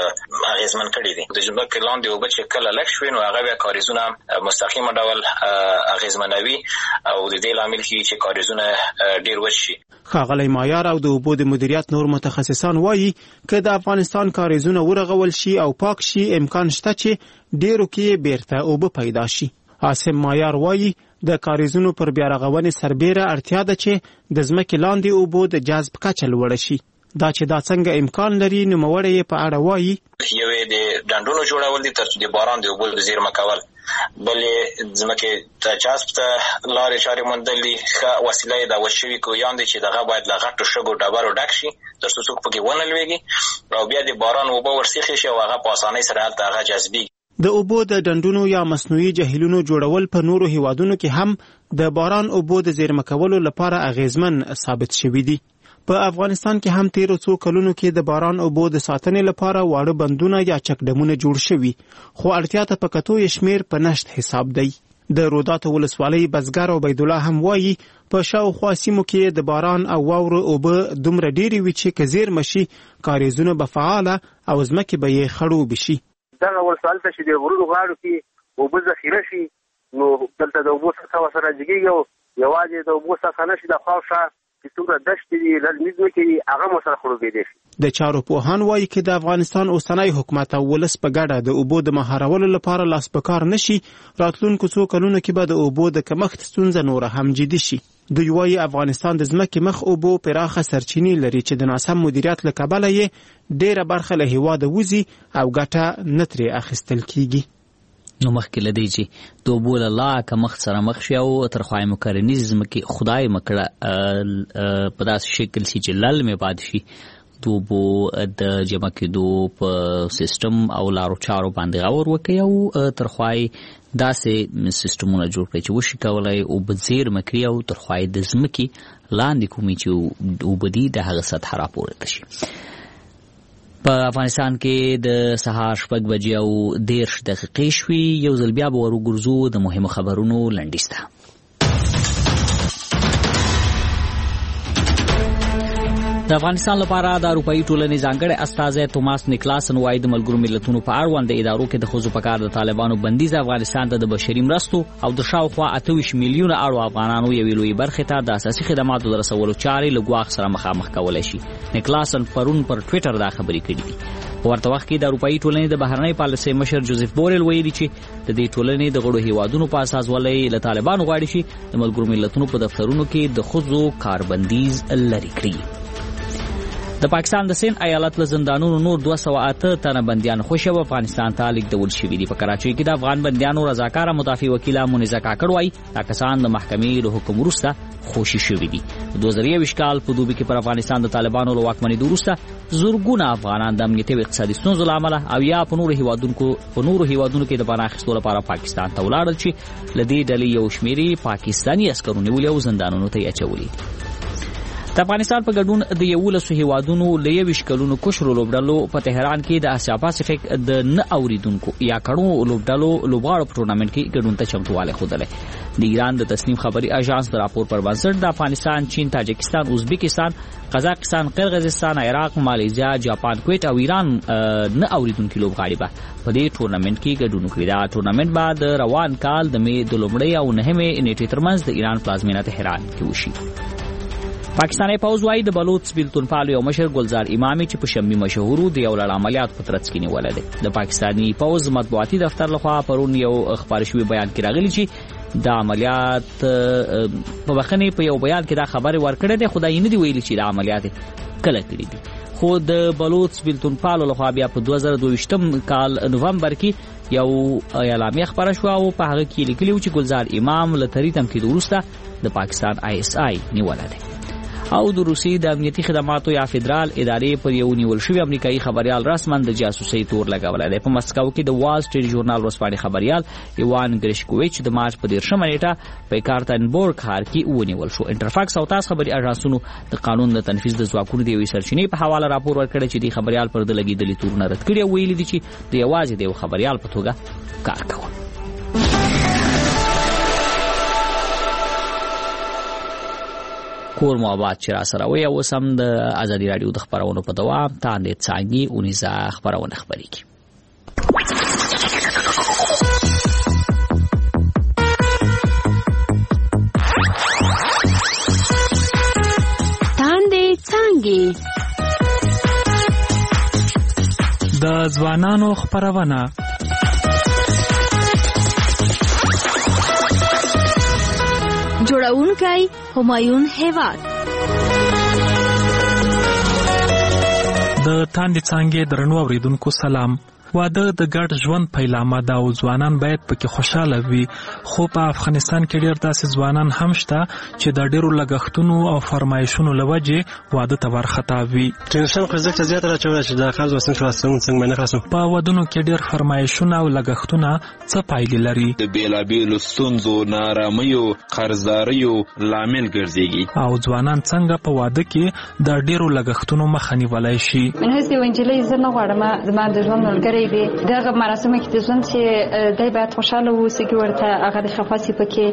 [SPEAKER 19] اغېزمن کړي دي. د ځمکې لاندې اوبه چې کله لږ شوي نو هغه بیا کاریزونه مستقیمه ډول اغېزمنوي او د دې لامل کېږي چې کاریزونه ډېر وچ شي.
[SPEAKER 16] ښاغلی مایار او د اوبو د مدیریت نور متخصصان وایي که د افغانستان کاریزونه ورغول شي او پاک شي امکان شته چې ډیرو کې بیرته اوبه پیدا شي. حاسم مایار وایي د کاریزونو پر بیا رغونې سربیره اړتیا ده چې د ځمکې لاندې اوبو د جذب کچه لوړه شي. دا چې دا څنګه امکان لري نوموړی یې په اړه وایي
[SPEAKER 19] یوې د ډنډونو جوړول دي تر څو د باران د اوبو زیرمه کول، بلې ځمکې ته جذب ته لارې چارې موندل دي. ښه وسیله یې دا وچ شوي کوهیان دي چې دغه باید له غټو شګو ډبرو ډک شي تر څو څوک پکې ونه لویږي او بیا د باران اوبه ورسیخې شي او هغه په اسانۍ سره هلته هغه جذبېږي.
[SPEAKER 16] د اوبو د ډنډونو یا مصنوعي جهیلونو جوړول په نورو هیوادونو کې هم د باران اوبو د زیرمه کولو لپاره اغیزمن ثابت شوي دي. په افغانستان کې هم تیرو څو کلونو کې د باران اوبو د ساتنې لپاره واړه بندونه یا چکډمونه جوړ شوي، خو اړتیا ته په کتو یې شمېر په نشت حساب دی. د روداتو ولسوالۍ بزګر عبید الله هم وایي په شاوخوا سیمو کې د باران او واورو اوبه دومره ډېرې وي چې که زیرمه شي کاریزونه به فعاله او ځمکې به یې خړوبې شي.
[SPEAKER 15] دغه ولسوالۍ ته چې د غرونو غاړو کې اوبه ذخیره شي نو دلته د اوبو سطحه ورسره جګېږي او یوازې د اوبو سطحه نه شي د خواوشا چې څومره دښتې دي للمیز ځمکې دي هغه هم ورسره خړوبېدی شي.
[SPEAKER 16] د چارو پوهان وایي که د افغانستان اوسنی حکومت او ولس په ګډه د اوبو د مهارولو لپاره لاس په کار نه شي، راتلونکو څو کلونو کې به د اوبو د کمښت ستونزه نوره هم جدي شي. دوی وایي افغانستان د ځمکې مخ اوبو پراخه سرچینې لري چې د ناسم مدیریت له کبله یې ډېره برخه له هېواده وځي او ګټه نه ترې اخیستل کیږي.
[SPEAKER 1] نو مخکې له دې چې د اوبو له لا کمښت سره مخ شي او تر خوا یې مو کرنیزې ځمکې خدای مکړه په داسې شکل شي چې للمې باد شي، توبو د جمع کېدو په سیستم او لارو چارو باندې غور وکړي او ترخوای داسې سیستمونه جوړ کړي چې وشي کولای او بزیر مکري او ترخوای د ځمکې لاندې کومي چې وبدي د هغه سطح راپورته شي. په افغانستان کې د سهار شپږ بجې او دېرش دقیقې شوي. یو ځل بیا به ورګرځو د مهمو خبرونو لنډیز ته. د افغانستان لپاره د اروپایي ټولنې ځانګړی استازی توماس نیکلاسن وایي د ملګرو ملتونو په اړوند د ادارو کې د ښځو په کار د طالبانو بندیز افغانستان ته د بشري مرستو او د شاوخوا اته ویشت میلیونه اړو افغانانو یوې لویې برخې ته د اساسي خدماتو د رسولو چارې له ګواښ سره مخامخ کولی شي. نیکلاسن پرون پر ټویټر دا خبرې کړې دي. په ورته وخت کې د اروپایي ټولنې د بهرنۍ پالیسۍ مشر جوزف بورل ویلي چې د دې ټولنې د غړو هیوادونو په اساس ولې له طالبانو غواړي چې د ملګرو ملتونو په دفترونو کې د ښځو کاربندیز لرې کړي. د پاکستان د سند ایالت له زندانونو نور دوه سوه اته تنه بندیان خوشي و افغانستان ته لیږدول شوي دي. په کراچۍ کې د افغان بندیانو رضاکاره مدافع وکیله مونیزه کاکړ وایي دا کسان د محکمې له حکم وروسته خوشي شوي دي. د دوه زره یوویشت کال په دوبي کې پر افغانستان د طالبانو له واکمنېدو وروسته زرګونه افغانان د امنیتي او اقتصادي ستونزو له امله او یا په نورو هیوادونو په نورو هیوادونو کې د پناه اخیستو لپاره پاکستان ته ولاړل چې له دې ډلې یو شمېرې پاکستاني عسکرو نیولي او زندانونو ته یې اچولي. د افغانستان په ګډون د یولسو هیوادونو له یویشت کلونو کشرو لوبډلو په تهران کې د اسیا پاسفیک د نه اوریدونکو یا کړو لوبډلو لوبغاړو په ټورنمنټ کې ګډون ته چمتووالی ښودلی. د ایران د تصنیم خبري اژانس د راپور پر بنسټ د افغانستان، چین، تاجکستان، ازبکستان، قزاقستان، قرغیزستان، عراق، مالیزیا، جاپان، کویت او ایران نه اوریدونکو لوبغاړي به په دې ټورنمنټ کې ګډون وکړي. دا ټورنمنټ به د روان کال د مې د لومړۍ او نهمې نیټې ترمنځ د ایران پلازمینه تهران کې وشي. پاکستاني پوځ وايي د بلوچ بیلتون یو مشر ګلزار امامي چې په شنبه مشهورو د یو لړ عملیات په ترڅ کې نیولې ده. د پاکستاني پوځ مطبوعاتي دفتر لخوا پرون یو خبر شوی بیان کې راغلی چې د عملیات په بخنه په یو بیان کې دا خبره ورکړه ده. خدای نه دی ویلي چې د عملیات کله کړی دي. خو د بلوچ بیلتون پالو لخوا بیا په دوه زره دوه ویشتم کال نومبر کې یو اعلامیه خبره شو او په هغه کې لیکلی و چې ګلزار امام له تری تمکید وروسته د پاکستان آی اس آی نیولې ده. او د روسي د امنیتي خدماتو یا فدرال ادارې پر یو نیول شوی امریکایي خبريال رسماً د جاسوسي تور لګولای دی. په مسکو کې د وال سټریټ ژورنال ورسپاڼې خبريال ایوان ګریشکوویچ د مارچ په دیرشمه نیټه په کارتنبورګ ښار کې ونیول شو. انټرفاکس او تاس خبري اژانسونو د قانون د تنفيذ د ځواکونو د یوې سرچینې په حواله راپور ورکړی چې د خبريال پر د لګیدلې تورونه رد کړي او ویلي دي چې د یوازې د یو خبريال په توګه کار کوي. کور مو آباد چې را سره وي. اوس هم د ازادي راډیو د خبرونو په دوام تاندې څانګې اونیزه خبرونه خبرې کی.
[SPEAKER 20] تاندې څانګې
[SPEAKER 21] د ځوانانو خبرونه
[SPEAKER 20] جوړونکی همایون هیواد.
[SPEAKER 21] د تاندې څانګې درنو اوریدونکو سلام. واده د ګډ ژوند پیلامه ده او ځوانان باید پکې خوشاله وي. خو په افغانستان کې ډېر داسې ځوانان هم شته چې د ډېرو لګښتونو او فرمایشونو له وجې واده ته ورخطا وي.
[SPEAKER 22] ټینشن خو زیات زیات راچوي چې د خرج وسنګ خلاصون څنګه نه خلاصون.
[SPEAKER 21] په ودونو کې ډېر فرمایشونه او لګښتونه څه پایلې لري؟
[SPEAKER 23] د بیلابیلو ستونزو، نارامیو، قرضداریو لامل ګرځيږي.
[SPEAKER 21] او ځوانان څنګه په واده کې د ډېرو لګښتونو مخه نیولای شي؟
[SPEAKER 24] من هڅه ونجلې زه نه غواړم زما د ژوند ملګری دغه مراسم کې د ژوند چې دای باید خوشاله اوسي کې ورته هغه د خفاسي پکې.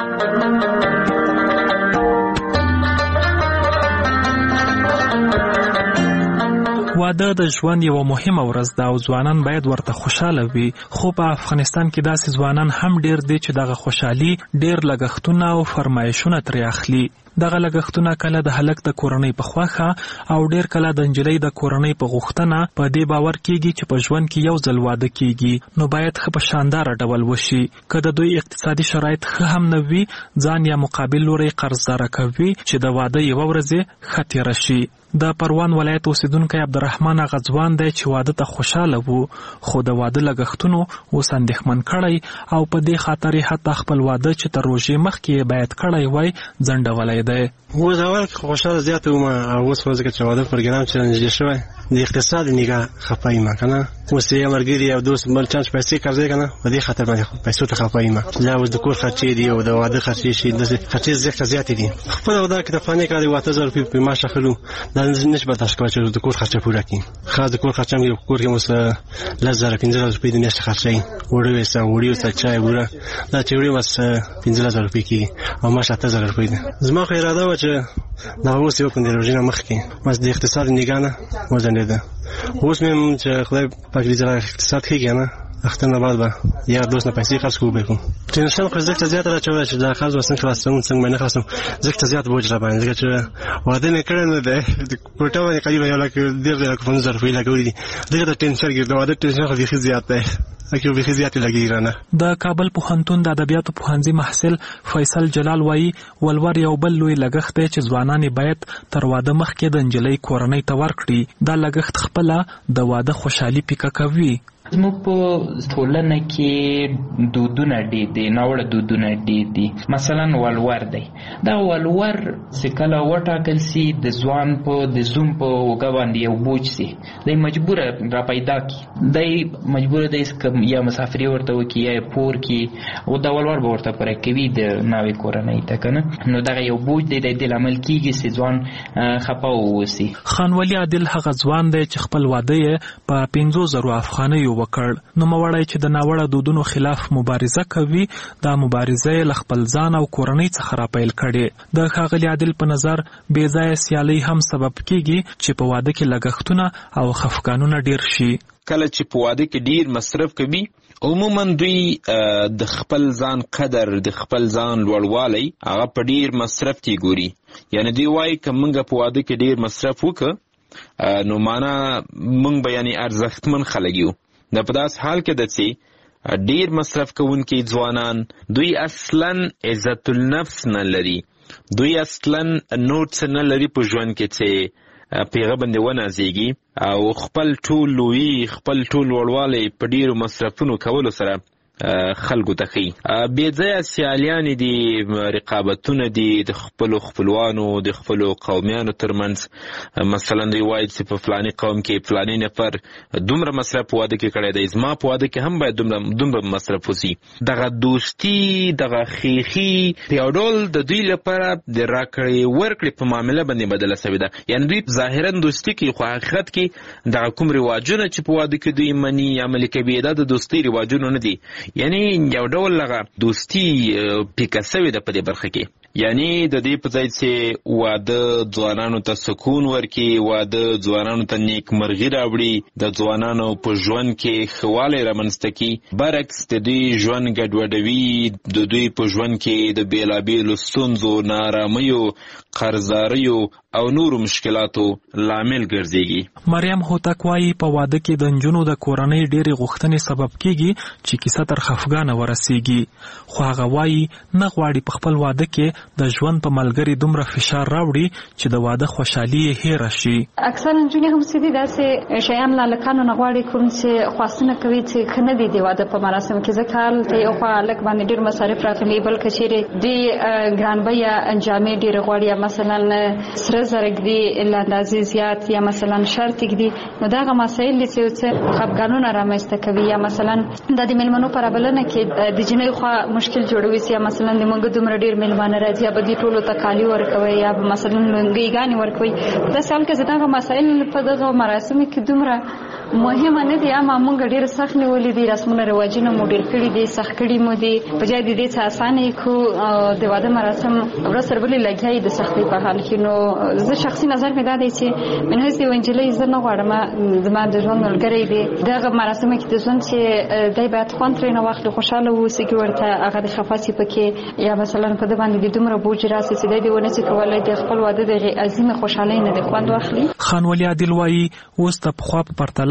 [SPEAKER 21] واده د ژوند یو مهمه ورځ ده او ځوانان باید ورته خوشاله وي. خو په افغانستان کې داسې ځوانان هم ډیر دي چې دغه خوشحالي ډیر لګښتونه او فرمایشونه ترې اخلي. دغه لګښتونه کله د هلک د کورنۍ په خوښه او ډیر کله د نجلۍ د کورنۍ په غوښتنه په دې باور کیږي چې په ژوند کې یو ځل واده کیږي نو باید ښه په شاندار ډول وشي. که د دوی اقتصادي شرایط ښه هم نه وي ځان یا مقابل لوري قرضدار کوي چې د واده یو ورځ ښه تیر شي. د پروان ولایت اوسیدونکی عبدالرحمن غزوان دی چې واده ته خوشاله وو، خو د واده لګښتونو اوس اندېښمن کړی او په دې خاطر حتی خپل واده چې تر روژې مخکې باید کړی وای ځنډولی دی.
[SPEAKER 22] اوس اول خوشاله زیات وم او اوس خو ځکه چې واده پروګرام چې نږدې شوی د اقتصاد نگاه خفه یم که نه. اوس یې ملګري او دوست بل چانس پیسې قرضې که نه په دې خاطر باندې پیسو ته خفه یم چې دا اوس د کور خرچې دي او د واده خرچې شي داسې خرچې زیاته زیاتې دي. خپله واده کې د فلاني کال د اته زره روپۍ په معاش اخلو دا نشي برداشت کولی چې د کور خرچه پوره کړي. خاص د کور خرچه هم په کور کې اوس لس زره پنځه زره روپۍ د میاشتې خرچوي. وړه ویسه وړي ویسه چای بوره دا چې وړي بس پنځه زره روپۍ کېږي او معاش اته زره روپۍ ده. زما خو اراده وه چې دا اوس یې وکړم د روژې نه مخکې بس د اقتصاد نګاه نه وځنډېده. اوس مې هم چې خدای پاک دې زره اقتصاد ښه کړي نه اختر نه بعد به یا دوست نه پیسې خرڅ کوو بکړو. ټینشن خو ځکه زیات راچولی چې دا خرڅ به څنګه خلاصوم څنګه به نه خلاصوم ځکه زیات بوج را باندې ځکه چې واده مې کړی نه دی د کوټه باندې قریبا یو لک ډېر لک پنځه زره روپۍ لګولي دي. دغه د ټینشن کې د واده ټینشن خو بیخي زیات دی اکیو بیخي زیاتې لګېږي رانه.
[SPEAKER 21] د کابل پوهنتون د ادبیاتو پوهنځي محصل فیصل جلال وایي ولور یو بل لوی لګښت دی چې ځوانان باید تر واده مخکې د نجلۍ کورنۍ ته ورکړي. دا لګښت خپله د واده خوشحالي پیکه کوي.
[SPEAKER 2] زموږ په ټولنه کې دودونه ډېر دي، ناوړه دودونه ډېر دي. مثلا ولور دی، دا ولور چې کله وټاکل سي د ځوان په د زوم په اوږه باندې یو بوج سي دی مجبوره را پیدا کړي، دی مجبوره دی یا مسافري ورته وکړي یا پور کړي او دا ولور به ورته پوره کوي د ناوې کورنۍ ته که نه. نو دغه یو بوج دی د دې لامل کېږي چې ځوان خفه واوسي.
[SPEAKER 21] خانولي عادل هغه ځوان دی چې خپل واده یې په پنځو زرو افغانیو وکړ. نوموړی چې د ناوړه دودونو خلاف مبارزه کوي دا مبارزه یې له خپل ځان او کورنۍ څخه راپیل کړې. د ښاغلي عادل په نظر بې ځایه سیالۍ هم سبب کیږي چې په واده کې لګښتونه او خفګانونه ډیر شي.
[SPEAKER 23] کله چې په واده کې ډیر مصرف کوي عموما دوی د خپل ځان قدر د خپل ځان لوړوالی هغه په ډیر مصرف کې ګوري. یعنی دوی وایي که موږ په واده کې ډیر مصرف وکړو نو معنا موږ به یعنی ارزښتمن خلک یو. دا په داس حال کې ده چې ډیر مصرف کوونکي ځوانان دوی اصلا عزت النفس نه لري، دوی اصلا نور څه نه لري په ژوند کې چې پیغه باندې ونازېږي او خپل ټول لوی خپل ټول لوړوالی په ډیرو مصرفونو کولو سره خلکو ته ښیي. بې ځایه سیالیانې دي، رقابتونه دي د خپلو خپلوانو د خپلو قومیانو ترمنځ. مثلا دوی وایي چې په فلاني قوم کې فلاني نفر دومره مصرف په واده کې کړی دی، زما په واده کې هم باید دومره دومره مصرف وسي. دغه دوستي دغه خیخي په یو ډول د دوی لپاره د راکړې ورکړې په معامله باندې بدله سوې ده. یعنې دوی ظاهرا دوستي کوي خو حقیقت کې دغه کوم رواجونه چې په واده کې دوی مني عملي کوي دا د دوستۍ رواجونه نه دي. یعنی یو ډول لغه دوستی پیکه سوې ده په دې برخه کې. یعنی د دې په ځای چې واده ځوانانو ته سکون ورکړي، واده ځوانانو ته نیکمرغي راوړي، د ځوانانو په ژوند کې ښه والی رامنځته کړي، برعکس د دوی ژوند ګډوډوي، د دوی په ژوند کې د بېلابېلو ستونزو، ناارامیو، قرضداریو او نورو مشکلاتو لامل ګرځېږي.
[SPEAKER 21] مریم هوتک وایي په واده کې د نجونو د کورنۍ ډېرې غوښتنې سبب کېږي چې کیسه تر خفګانه ورسېږي. خو هغه وایي نه غواړي په خپل واده کې د ژوند په ملګري دومره فشار راوړي چې د واده خوشحالي یې هېره شي.
[SPEAKER 24] اکثر نجونې هم څه دي داسې شیان له هلکانو نه غواړي کوم چې خواستونه کوي چې ښه نه دي د واده په مراسمو کې، ځکه هلته یو خوا هلک باندې ډېر مصارف راغلي، بل که چیرې دوی ګرانبیه جامې ډېرې غواړي یا مثلا سره زره ږدي له اندازې زیات یا مثلا شرط ږدي، نو دغه مسایل دي چې څه خفګانونه رامنځته کوي. یا مثلا د دې میلمنو په رابلنه کې د جنۍ خوا مشکل جوړوي چې یا مثلا د موږ دومره ډېر میلمانه راځي یا به دوی ټولو ته کالي ورکوي یا به مثلا لونګۍ ورکوي. داسې حال کې چې دغه مسایل په دغه مراسمو کې دومره مهمه نه دي، اما موږ ډېر سخت نیولي دي، رسمونه رواجونه مو ډېر کړي دي، سخت کړي مو دي، په ځای د دې څه اسانه یې کړو د واده مراسم ورځ تر بلې لګیا یې د سختۍ په حال کې. نو زه شخصي نظر مې دا دی چې من هسې یوه نجلۍ زه نه غواړم زما د ژوند ملګری دی دغه مراسمو کې د ژوند چې دی باید خوند ترېنه واخلي، خوشحاله واوسي کې ورته هغه د خفه سي پکې یا مثلا په ده باندې د دومره بوج راسي چې دی دې ونه سي کولی د خپل واده د عظیمې خوشحالۍ نه د خوند واخلي.
[SPEAKER 21] خانولي عادل وایي اوس د پخوا په پرتله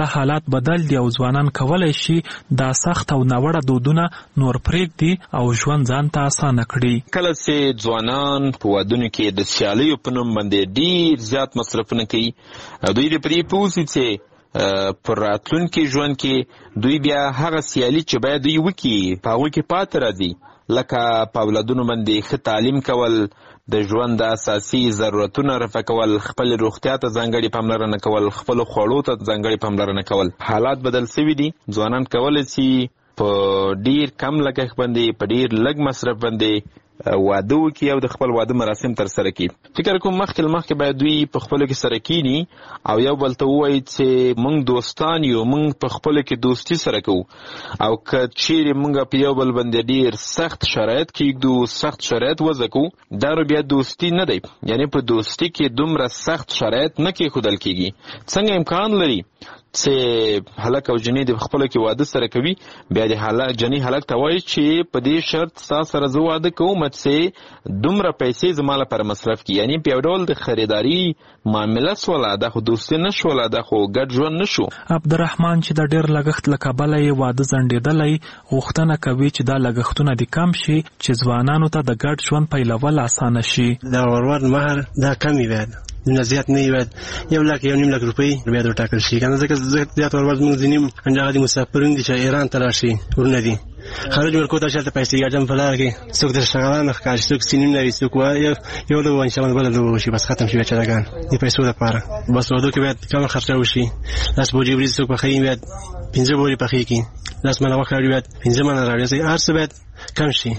[SPEAKER 21] حالات بدل دي او ځوانان کولای شي دا سخت او ناوړه دودونه نور پرېږدي او ژوند ځان ته اسانه کړي.
[SPEAKER 23] کله چې ځوانان په ودونو کې د سیالیو په نوم باندې ډیر زیات مصرفونه کوي، دوی د پرې پوسي چې پر راتلونکي ژوند کې دوی بیا هغه سیالي چې باید دوی وکړي په هغوی کې پاتې راځي، لکه په اولادونو باندې ښه تعلیم کول، د ژوند د اساسي ضرورتونو رفع کول، خپل روغتیا ته ځانګړې پاملرنه کول، خپل خوړو ته ځانګړې پاملرنه کول. حالات بدل شوي دي. ځوانان کولی شي په ډیر کم لګښت باندې په ډیر لږ مصرف باندې واده وکړي او د خپل واده مراسم تر سره کړي. فکر کوم مخکې مخکې باید دوی په خپلو کې سره کینی او یو بل ته ووایي چې موږ دوستان یو، موږ په خپلو کې دوستي سره کوو، او که چیرې موږ په یو بل باندې ډیر سخت شرایط کېږدو، سخت شرایط وضع کوو، دا نو بیا دوستي نه دی. یعنې په دوستي کې دومره سخت شرایط نه کېښودل کېږي. څنګه امکان لري چې هلک او جنۍ د خپلو کې واده سره کوي، بیا د جنۍ هلک ته وایي چې په دې شرط ستا سره زه واده کوم چې دومره پیسې زما لپاره مصرف کړي. یعنې په یو ډول د خریداري معامله سوله، دا خو دوستي نه شوله، دا خو ګډ ژوند نه شو.
[SPEAKER 21] عبدالرحمن چې د ډېر لګښت له کبله یې واده ځنډېدلی، غوښتنه کوي چې دا لګښتونه دې کم شي چې ځوانانو ته د ګډ ژوند پیلول اسانه شي.
[SPEAKER 22] دا ورور مهر دا کم وي، نه زیات نه وي، یو لک یو نیم لک روپۍ باید وټاکل شي. کنه ځکه زیات ورور زموږ ځینې هغه د مسافرین دي چې ایران ته راشي، ورونه دي خرج ورکو ته شاته پیسې ګاډم په لار کې، څوک د شغالان ښکار، څوک سینیم لري، څوک یو له وان شمن بل له وشي، بس ختم شي چراغان د پیسو لپاره. بس ودو کې باید کم خرچه وشي. لاس بوجي بریز څوک په خې باید پنځه بوري په خې کې، لاس منه وخت باید پنځه منه راځي، هر څه باید کم شي.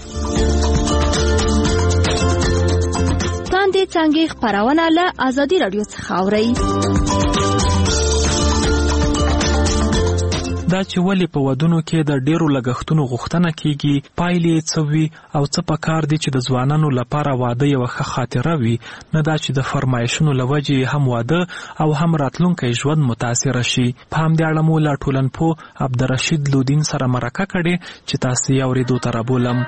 [SPEAKER 20] تاندې څنګه خبرونه له ازادي رادیو څخه اوري.
[SPEAKER 21] دا چې ولې په ودونو کې د ډیرو لګښتونو غوښتنه کیږي، پایلې څه وي او څه پکار دي چې د ځوانانو لپاره واده یوه ښه خاطره وي، نه دا چې د فرمایشونو له وجې هم واده او هم راتلونکی ژوند متاثره شي. په همدې اړه مو له ټولنپوه عبدالرشید لودین سره مرکه کړې چې تاسو یې اورېدو ته رابولم.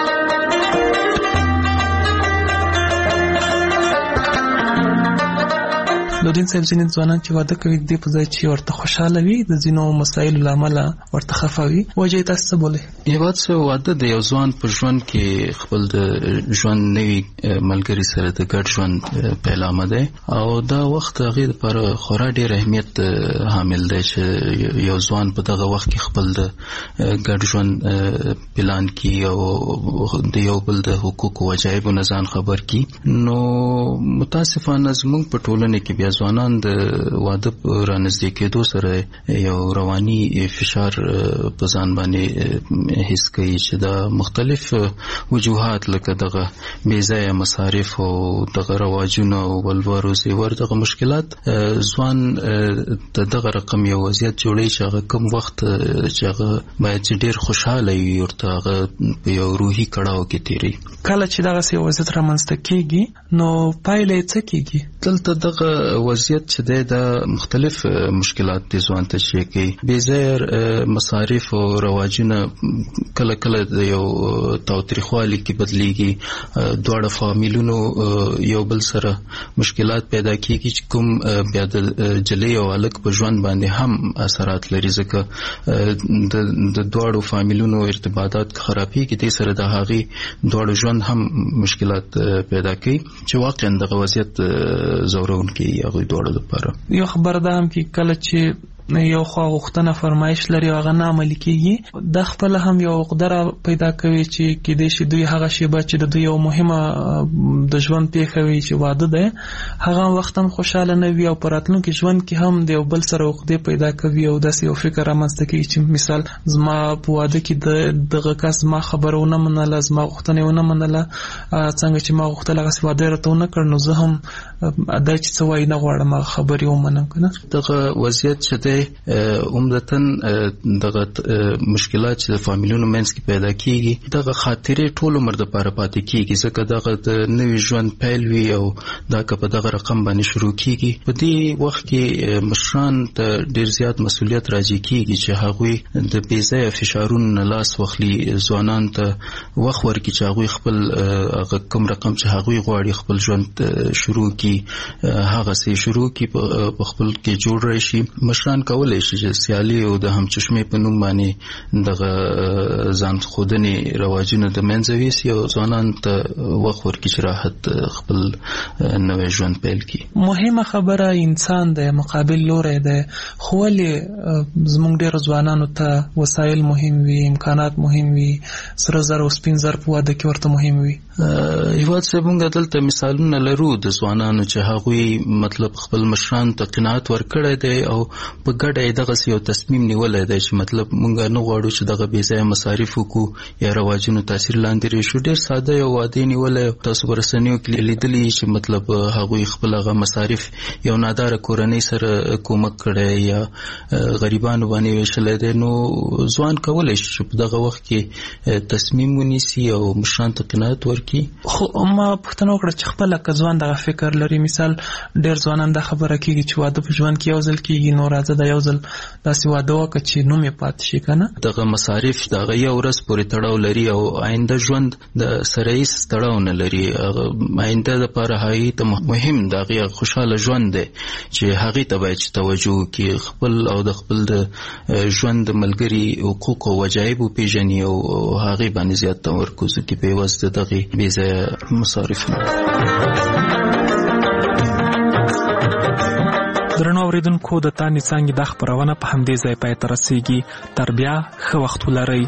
[SPEAKER 21] لودین صاحب، ځینې ځوانان چې واده کوي د دې په ځای چې ورته خوشحاله وي، د ځینو مسایلو له امله ورته خفه وي، وجه یې تاسو څه بولئ؟
[SPEAKER 3] یوه څه واده د یو ځوان په ژوند کې خپل د ژوند نوي ملګري سره د ګډ ژوند پیلامه دی، او دا وخت د هغې دپاره خورا ډېر اهمیت حامل دی چې یو ځوان په دغه وخت کې خپل د ګډ ژوند پلان کړي او د یو بل د حقوقو وجایبو نه ځان خبر کړي. نو متاسفانه زموږ په ټولنه کې بیا ځوانان د واده په رانږدې کېدو سره یو رواني فشار په ځان باندې حس کوي چې دا مختلف وجوهات لکه دغه بې ځایه مصارف او دغه رواجونه او ولور او زیور دغه مشکلات ځوان د دغه رقم یو وضعیت جوړوي چې هغه کوم وخت چې هغه باید چې ډېر خوشحاله وي ورته هغه په یو روحي کړاو کې تېروي.
[SPEAKER 21] کله چې دغسې یو وضعیت رامنځته کېږي نو پایله یې څه کېږي؟
[SPEAKER 3] دلته دغه وضعیت چې دی دا مختلف مشکلات دي ځوان ته شي کوي. بې ځایه مصارف او رواجونه کله کله د یو تاوتریخوالي کې بدلیږي، دواړه فامیلونو یو بل سره مشکلات پیدا کېږي چې کوم بیا د جلۍ او هلک په ژوند باندې هم اثرات لري، ځکه د دواړو فامیلونو ارتباطات خرابېږي، دې سره د هغې دواړو ژوند هم مشکلات پیدا کوي چې واقعا دغه وضعیت زورونکی هغوی دواړو لپاره.
[SPEAKER 21] یو خبر ده هم کې کله چې یو خوا غوښتنه فرمایش لري او هغه نه عملي کېږي، د خپله هم یو عقده پیدا کوي چې کېدای شي دوی هغه شیبه چې د دوی یو مهمه د ژوند پیښه وي چې واده دی، هغه وخت هم خوشحاله نه وي او په راتلونکي ژوند کې هم د یو بل سره عقدې پیدا کوي او داسې یو فکر رامنځته کوي چې مثال زما په واده کې د دغه کس زما خبره ونه منله، زما غوښتنه ونه منله، څنګه چې ما غوښتل هغسې واده یې راته ونه کړ، نو زه هم دا چې څه وایي نه غواړم هغه خبرې ومنم. که نه
[SPEAKER 3] دغه وضعیت چې دی عمدتاً دغه مشکلات چې د فامیلونو منځ کې پیدا کېږي دغه خاطرې ټول عمر دپاره پاتې کېږي، ځکه دغه د نوي ژوند پیل وي او دا که په دغه رقم باندې شروع کېږي. په دې وخت کې مشران ته ډېر زیات مسؤلیت راجع کېږي چې هغوی د بې ځایه فشارونو نه لاس واخلي، ځوانانو ته وخت ورکړي چې هغوی خپل هغه کوم رقم چې هغوی غواړي خپل ژوند شروع کړي هغسې شروع کړي، په خپل کې جوړ راشي. مشران ځوان کولای شي چې سیالي او د همچشمې په نوم باندې دغه ځان خودنې رواجونه د منځه ویسي او ځوانان ته وخت ورکړي چې راحت خپل نوی ژوند پیل کړي.
[SPEAKER 21] مهمه خبره انسان د مقابل لوري دی، خو ولې زموږ ډېر ځوانانو ته وسایل مهم وي، امکانات مهم وي، سره زر او سپین زر په واده کې ورته مهم وي.
[SPEAKER 3] هیواد صاحب موږ دلته مثالونه لرو د ځوانانو چې هغوی مطلب خپل مشران ته قناعت ورکړی دی او په ګډه یې دغسې یو تصمیم نیولی دی چې مطلب موږ نه غواړو چې دغه بې ځایه مصارف وکړو یا رواجونو تاثیر لاندې راشو. ډېر ساده یو واده نیولی، تاسو په رسنیو کې لیدلي چې مطلب هغوی خپل هغه مصارف یو ناداره کورنۍ سره کومک کړی یا غریبانو باندې ویشلی دی. نو ځوان کولی شي چې په دغه وخت کې تصمیم ونیسي او مشران ته قناعت ورکړي.
[SPEAKER 21] خو ما پوښتنه وکړه چې خپله که ځوان دغه فکر لري، مثال ډېر ځوانان دا خبره کېږي چې واده په ژوند کې یو ځل کېږي، نو راځه دا یو ځل داسې واده وکړه چې نوم یې پاتې شي که نه. دغه
[SPEAKER 3] مصارف د هغه یو ورځ پورې تړاو لري او آینده ژوند د سره هېڅ تړاو نه لري. آینده دپاره هغې ته مهم د هغې خوشحاله ژوند دی چې هغې ته باید چې توجه وکړي، خپل او د خپل د ژوند د ملګري حقوق او وجایب وپېژني او هغې باندې زیات تمرکز وکړي په عوض د دغې بې ځایه مصارفونه.
[SPEAKER 21] درنو اوریدونکو، د تانې څانګې دا خپرونه په همدې ځای پای ته رسیږي. تر بیا ښه وخت ولرئ.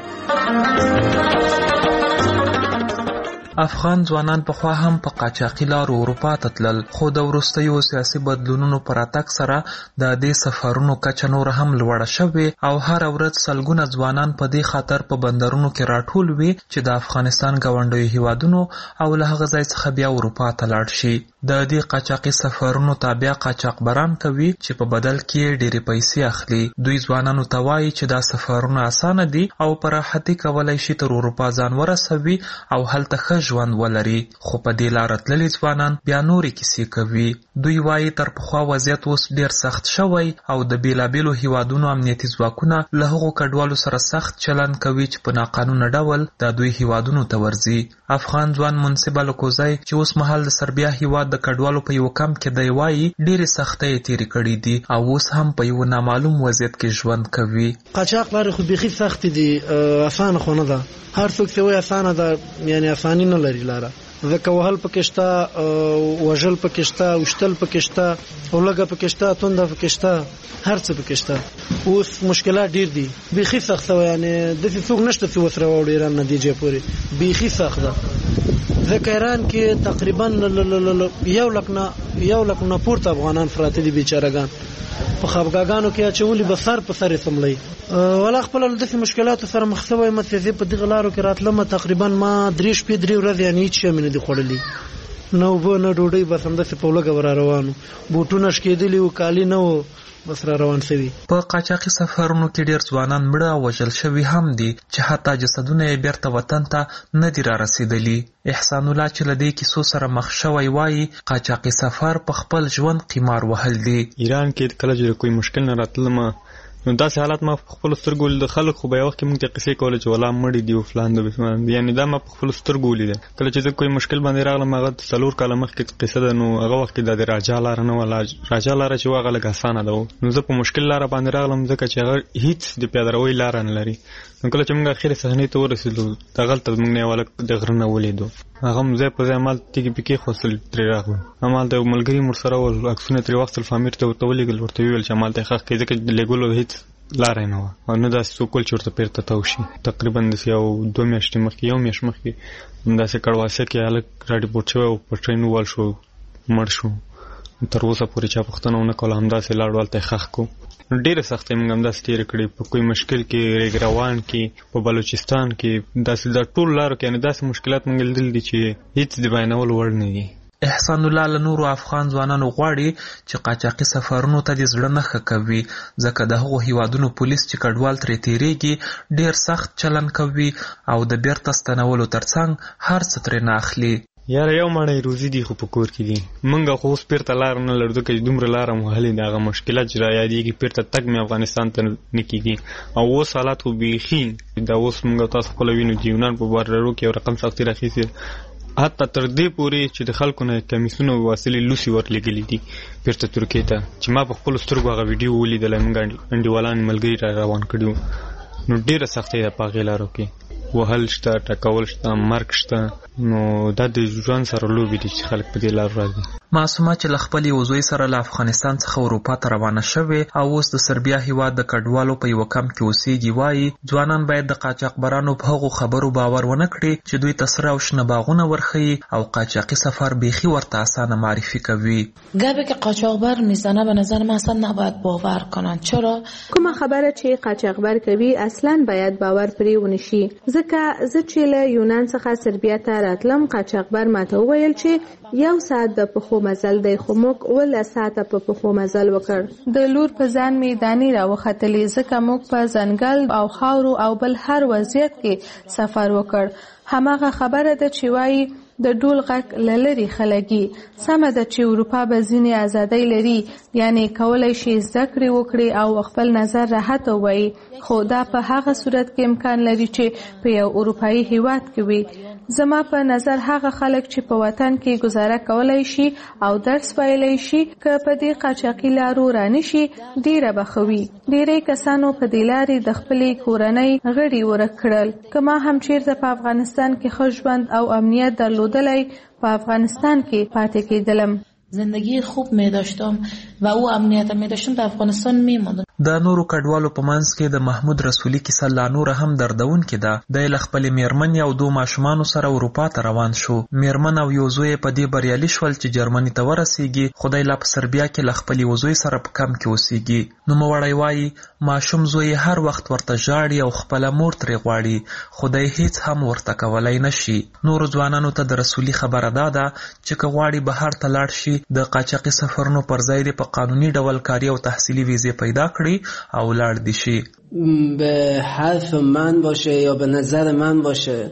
[SPEAKER 21] افغان ځوانان پخوا هم په قاچاقي لارو اروپا ته تلل، خو د وروستیو سیاسي بدلونونو پر راتګ سره د دې سفرونو کچه نور هم لوړه شوې او هره ورځ سلګونه ځوانان په دې خاطر په بندرونو کې راټول وي چې د افغانستان ګاونډیو هیوادونو او له هغه ځای څخه بیا اروپا ته لاړ شي. د دې قاچاقي سفرونو تابع قاچاقبران کوي چې په بدل کې ډېرې پیسې اخلي. دوی ځوانانو ته وایي چې دا سفرونه اسانه دي او په راحتي کولی شي تر اروپا ځان ورسوي او هلته ښه ژوند ولري. خو په دې لاره تللي ځوانان بیا نورې کیسې کوي. دوی وایي تر پخوا وضعیت اوس ډېر سخت شوی او د بېلابېلو هیوادونو امنیتي ځواکونه له هغو کډوالو سره سخت چلند کوي چې په ناقانونه ډول د دوی هیوادونو ته ورځي. افغان ځوان منصب الکوزی چې اوس مهال د سربیا هیواد د کډوالو په یو کمپ کې دی وایي ډېرې سختۍ یې تېرې کړي دي او اوس هم په یو نامعلوم وضعیت کې ژوند کوي.
[SPEAKER 4] قاچاق لارې خو بیخي سختې دي، اسانه خو نه ده. هر څوک چې وایي اسانه ده، یعنی اساني نه لري لاره. ځکه وهل پکې شته، وژل پکې شته، وشتل پکې شته، اولګه پکې شته، تونده پکې شته، هر څه پکې شته. اوس مشکلات ډېر دي، بیخي سخت ده. یعنی داسې څوک نشته چې وسره واوړي ایران نتیجې پورې، بیخي سخت ده. ځکه ایران کې تقریبا یو لک نه یو لک نه پورته افغانان پراته دي بیچارهګان. په خفګاګانو کې اچولي به سر په سر یې سملئ. ولا خپل داسې مشکلاتو سره مخ شوی یم چې زه په دغه لارو کې راتلم. تقریبا ما درې شپې درې ورځې یعنې هېڅ شی مې نه دي خوړلي، نه اوبه نه ډوډۍ، بس همداسې په لږه به را روان وو. بوټونه شکېدلي وو، کالي نه وو، بس را روان شوي.
[SPEAKER 21] په قاچاقي سفرونو کې ډېر ځوانان مړه او وژل شوي هم دي چې حتی جسدونه یې بیرته وطن ته نه دي را رسېدلي. احسان الله چې له دې کیسو سره مخ شوی وایي قاچاقي سفر په خپل ژوند قمار وهل دي.
[SPEAKER 5] ایران کې کله چې کوئی مشکل نه راتلم نو داسې حالات ما په خپلو سترګو ولیدل. خلک خو به یو وخت کې موږ ته قصې کولې چې والله مړي دي او فلان د بسمان، یعنې دا ما په خپلو سترګو ولیدل. کله چې زه کوئی مشکل باندې راغلم، هغه څلور کاله مخکې قصه ده، نو هغه وخت کې دا د راجا لاره نه وه. راجا لاره چې وه هغه لږ اسانه ده، نو زه په مشکل لاره باندې راغلم ځکه چې هغه هیڅ د پیادهروۍ لاره نه لري. نو کله چې موږ اخرې صحنې ته ورسېدو، دغلته موږ نه یو هلک د غره نه ولیدو. هغه هم ځای په ځای همالته تیږې پیکې خوستل ترې راغلو. همالته یو ملګري مور سره ول، عکسونه ترې واخیستل، فامیر ته ورته ولېږل، ورته ویې ویل چې همالته یې ښخ کړئ ځکه د لېږلو هېڅ لاره یې نه وه او نه داسې څوک ول چې ورته بېرته تاو شي. تقریبا داسې یو دوه میاشتې مخکې یو میاشت مخکې همداسې کړواسه کې هلک راډیپورټ شوی او په ټرین ووال شو، مړ شو. تر اوسه پورې چا پوښتنه ونه کوله، همداسې لاړ هلته یې ښخ کړو. ډېرې سختۍ موږ همداسې تېرې کړې، په کوی مشکل کې، ریګ روان کې، په بلوچستان کې، داسې دا ټول لارو کې یعنې داسې مشکلات موږ لیدلي دي چې هېڅ د بیانولو وړ نه دي.
[SPEAKER 21] احسان الله له نورو افغان ځوانانو غواړي چې قاچاقي سفرونو ته د زړه نه ښه کوي، ځکه د هغو هیوادونو پولیس چې کډوال ترې تېرېږي ډېر سخت چلند کوي او د بیرته ستنولو ترڅنګ هر څه ترې نه اخلي.
[SPEAKER 5] یاره یو ماڼۍ روزي دي خو په کور کې دي. موږ خو اوس بیرته لاره نه لرو ځکه چې دومره لاره مو وهلې دي. هغه مشکلات چې را یادېږي بیرته تګ مې افغانستان ته نه کېږي او اوس حالات خو بیخي دا اوس موږ تاسو خپله وینو چې یونان په بارډرو کې یو رقم سختي راخیستې حتی تر دې پورې چې د خلکو نه کمیسونو وسیلې لوسی ورلګلې دي بیرته ترکیې ته چې ما په خپل سترګو هغه ویډیو ولیدل موږ انډیوالان ملګری را روان کړو نو ډیره سختي ده په هغې لارو کې وهل شته ټکول شته مرګ شته نو دا د ژوند سره لوبې دي چې خلک په دې لار راځي.
[SPEAKER 21] معصومه چې له خپل یو زوی سره له افغانستان څخه اروپا ته روانه شوې او اوس د سربیا هیواد د کډوالو په یو کمپ کې اوسېږي وایي ځوانان باید د قاچاقبرانو په هغو خبرو باور ونه کړي چې دوی ته سره او شنه باغونه ورښیي او قاچاقي سفر بیخي ورته اسانه معرفی کوي.
[SPEAKER 7] گپی که قاچاقبر میزنه به نظر من اصلا نباید باور کنن. چرا؟
[SPEAKER 9] کومه خبره چې قاچاقبر کوي اصلا باید باور پرې ونشي. ځکه زه چې له یونان څخه سربیا ته راتلم قاچاقبر ماته وویل چې یو ساعت د پخو مزل دی خو موږ اوله ساعته په پخو مزل وکړ. د لور په ځان مې دانې راوختلې ځکه موږ په ځنګل او خاورو او بل هر وضعیت کې سفر وکړ. هماغه خبره ده چې وایي د ډول غږ له لرې خلګي سمه ده چې اروپا به ځینې ازادۍ لري یعنی کولی شي زده کړې وکړي او خپل نظر راحت ووایي خو دا په هغه صورت کې امکان لري چې په یو اروپایي هیواد کې وي. زما په نظر هغه خلک چې په وطن کې گزاره کولای شي او درس ویلی شي که په دې قاچاقي لارو رانشي ډیره بخوي. ډیری کسانو په دې لارې د خپلې کورنۍ غړي ورک کړل. که ما هم چیرته په افغانستان کې ښه ژوند او امنیت درلودلی په افغانستان کې پاتې کېدلم.
[SPEAKER 7] زندگی خوب می داشتم و او امنیت می داشتم در افغانستان می ماندم.
[SPEAKER 21] د نورو کډوالو په منځ کې د محمود رسولي کیسه لا نور هم دردونکې ده. د له خپل میرمن او دوه ماشومانو سره اروپا ته روان شو. میرمن او یو زوی په دې بریالي شول چې جرمني ته ورسیږي. خدای لا په سربیا کې له خپل یو زوی سره په کم کې اوسېږي. نو موړی وایي ماشوم زوی هر وخت ورته ژاړي او خپل مور ترې غواړي. خدای هیڅ هم ورته کولای نشي. نور ځوانانو ته د رسولي خبره ده ده چې که غواړي بهر ته لاړ شي د قاچاقي سفرونو پر ځای د په قانوني ډول کاري او تحصیلي ویزې پیدا کړي او لاړ دي شي.
[SPEAKER 10] به حرف من باشه یا به نظر من باشه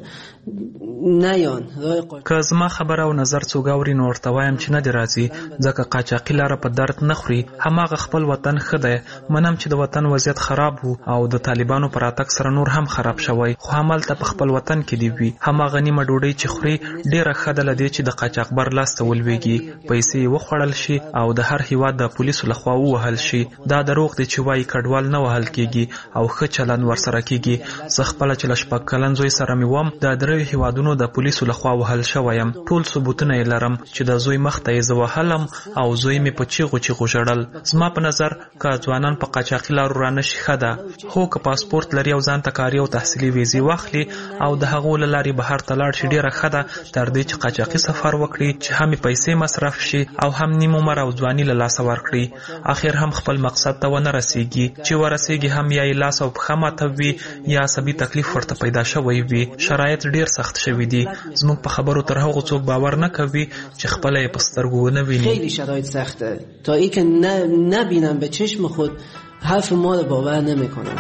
[SPEAKER 10] نیان
[SPEAKER 21] که زما خبره او نظر څوک اوري نو ورته وایم چې نه دی راځي ځکه قاچاقي لاره په درد نه خوري. هماغه خپل وطن ښه دی. منم چې د وطن وضعیت خراب وو او د طالبانو پر راتګ سره نور هم خراب شوی خو همالته په خپل وطن کې دی وي. هماغه نیمه ډوډۍ چې خوري ډیره ښه ده له دې چې د قاچاقبر لاس ته ولویږي پیسې یې وخوړل شي او د هر هیواد د پولیسو لخوا ووهل شي. دا دروغ دی چې وایي کډوال نه وهل کېږي او ښه چلند ورسره کېږي. زه خپله چې له شپږ کلن زوی سره مې وم د دریو هیوادونو د پولیسو لخوا وهل شویم. ټول ثبوتونه یې لرم چې د زوی مخ ته یې زه وهلم او زوی مې په چیغو چیغو ژړل. زما په نظر که ځوانان په قاچاقي لارو رانشي ښه ده. هو که پاسپورت لري او ځان ته کاري او تحصیلي ویزې واخلي او د هغو له لارې بهر ته لاړ شي ډېره ښه ده تر دې چې قاچاقي سفر وکړي چې هم پیسې مصرف شي او هم نیم عمر او ځواني له لاسه ورکړي. اخر هم خپل مقصد ته ونه رسیږي. چې ورسیږي هم یا یې لاس او پښه ماته وي یا عصبي تکلیف ورته پیدا شوی وي. شرایط ډېر سخت شوي دي. زموږ په خبرو تر هغو څوک باور نه کوي چې خپله یې په سترګو ونه ویني.
[SPEAKER 10] خیلی شرایط سخته تا ای که نبینم به چشم خود حرف ما رو باور نمی کنم.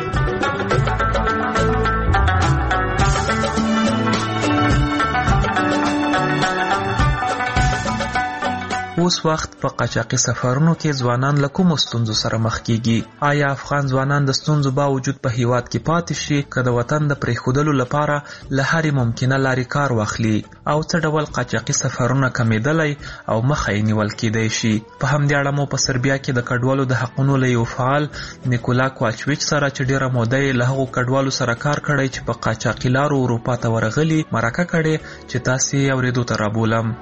[SPEAKER 21] اوس وخت په قاچاقي سفرونو کې ځوانان له کومو ستونزو سره مخ کیږي؟ آیا افغان ځوانان د ستونزو باوجود په هیواد کې پاتې شي که د وطن د پرېښودلو لپاره له هرې ممکنه لارې کار واخلي؟ او څه ډول قاچاقي سفرونه کمیدلی او مخه یې نیول کیدی شي؟ په همدې اړه مو په سربیا کې د کډوالو د حقونو له یو فعال نیکولا کوواچویچ سره چې ډېره موده یې له هغو کډوالو سره کار کړی چې په قاچاقي لارو اروپا ته ورغلي مرکه کړې چې تاسې یې اورېدو ته رابولم.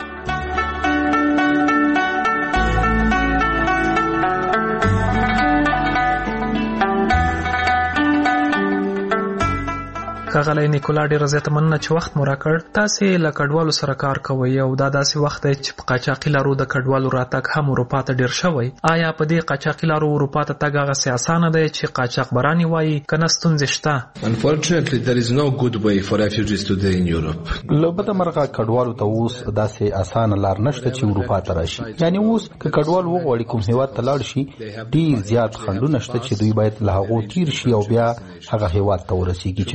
[SPEAKER 21] ښاغلی نیکولا ډېره زیاته مننه چې وخت مو راکړ. تاسې له کډوالو سره کار کوئ او دا داسې وخت دی چې په قاچاقي لارو د کډوالو راتګ هم اروپا ته ډېر شوی. آیا په دې قاچاقي لارو اروپا ته تګ هغسې اسانه دی چې قاچاقبران یې وایي که نه ستونزې شته؟
[SPEAKER 11] Unfortunately, there is no good way for refugees today in Europe.
[SPEAKER 25] له بده مرغه کډوالو ته اوس داسې اسانه لار نشته چې اروپا ته راشي. یعنې اوس که کډوال وغواړي کوم هیواد ته لاړ شي ډېر زیات خنډونه شته چې دوی باید له هغو تیر شي او بیا هغه هیواد ته ورسیږي چې دوی غواړي.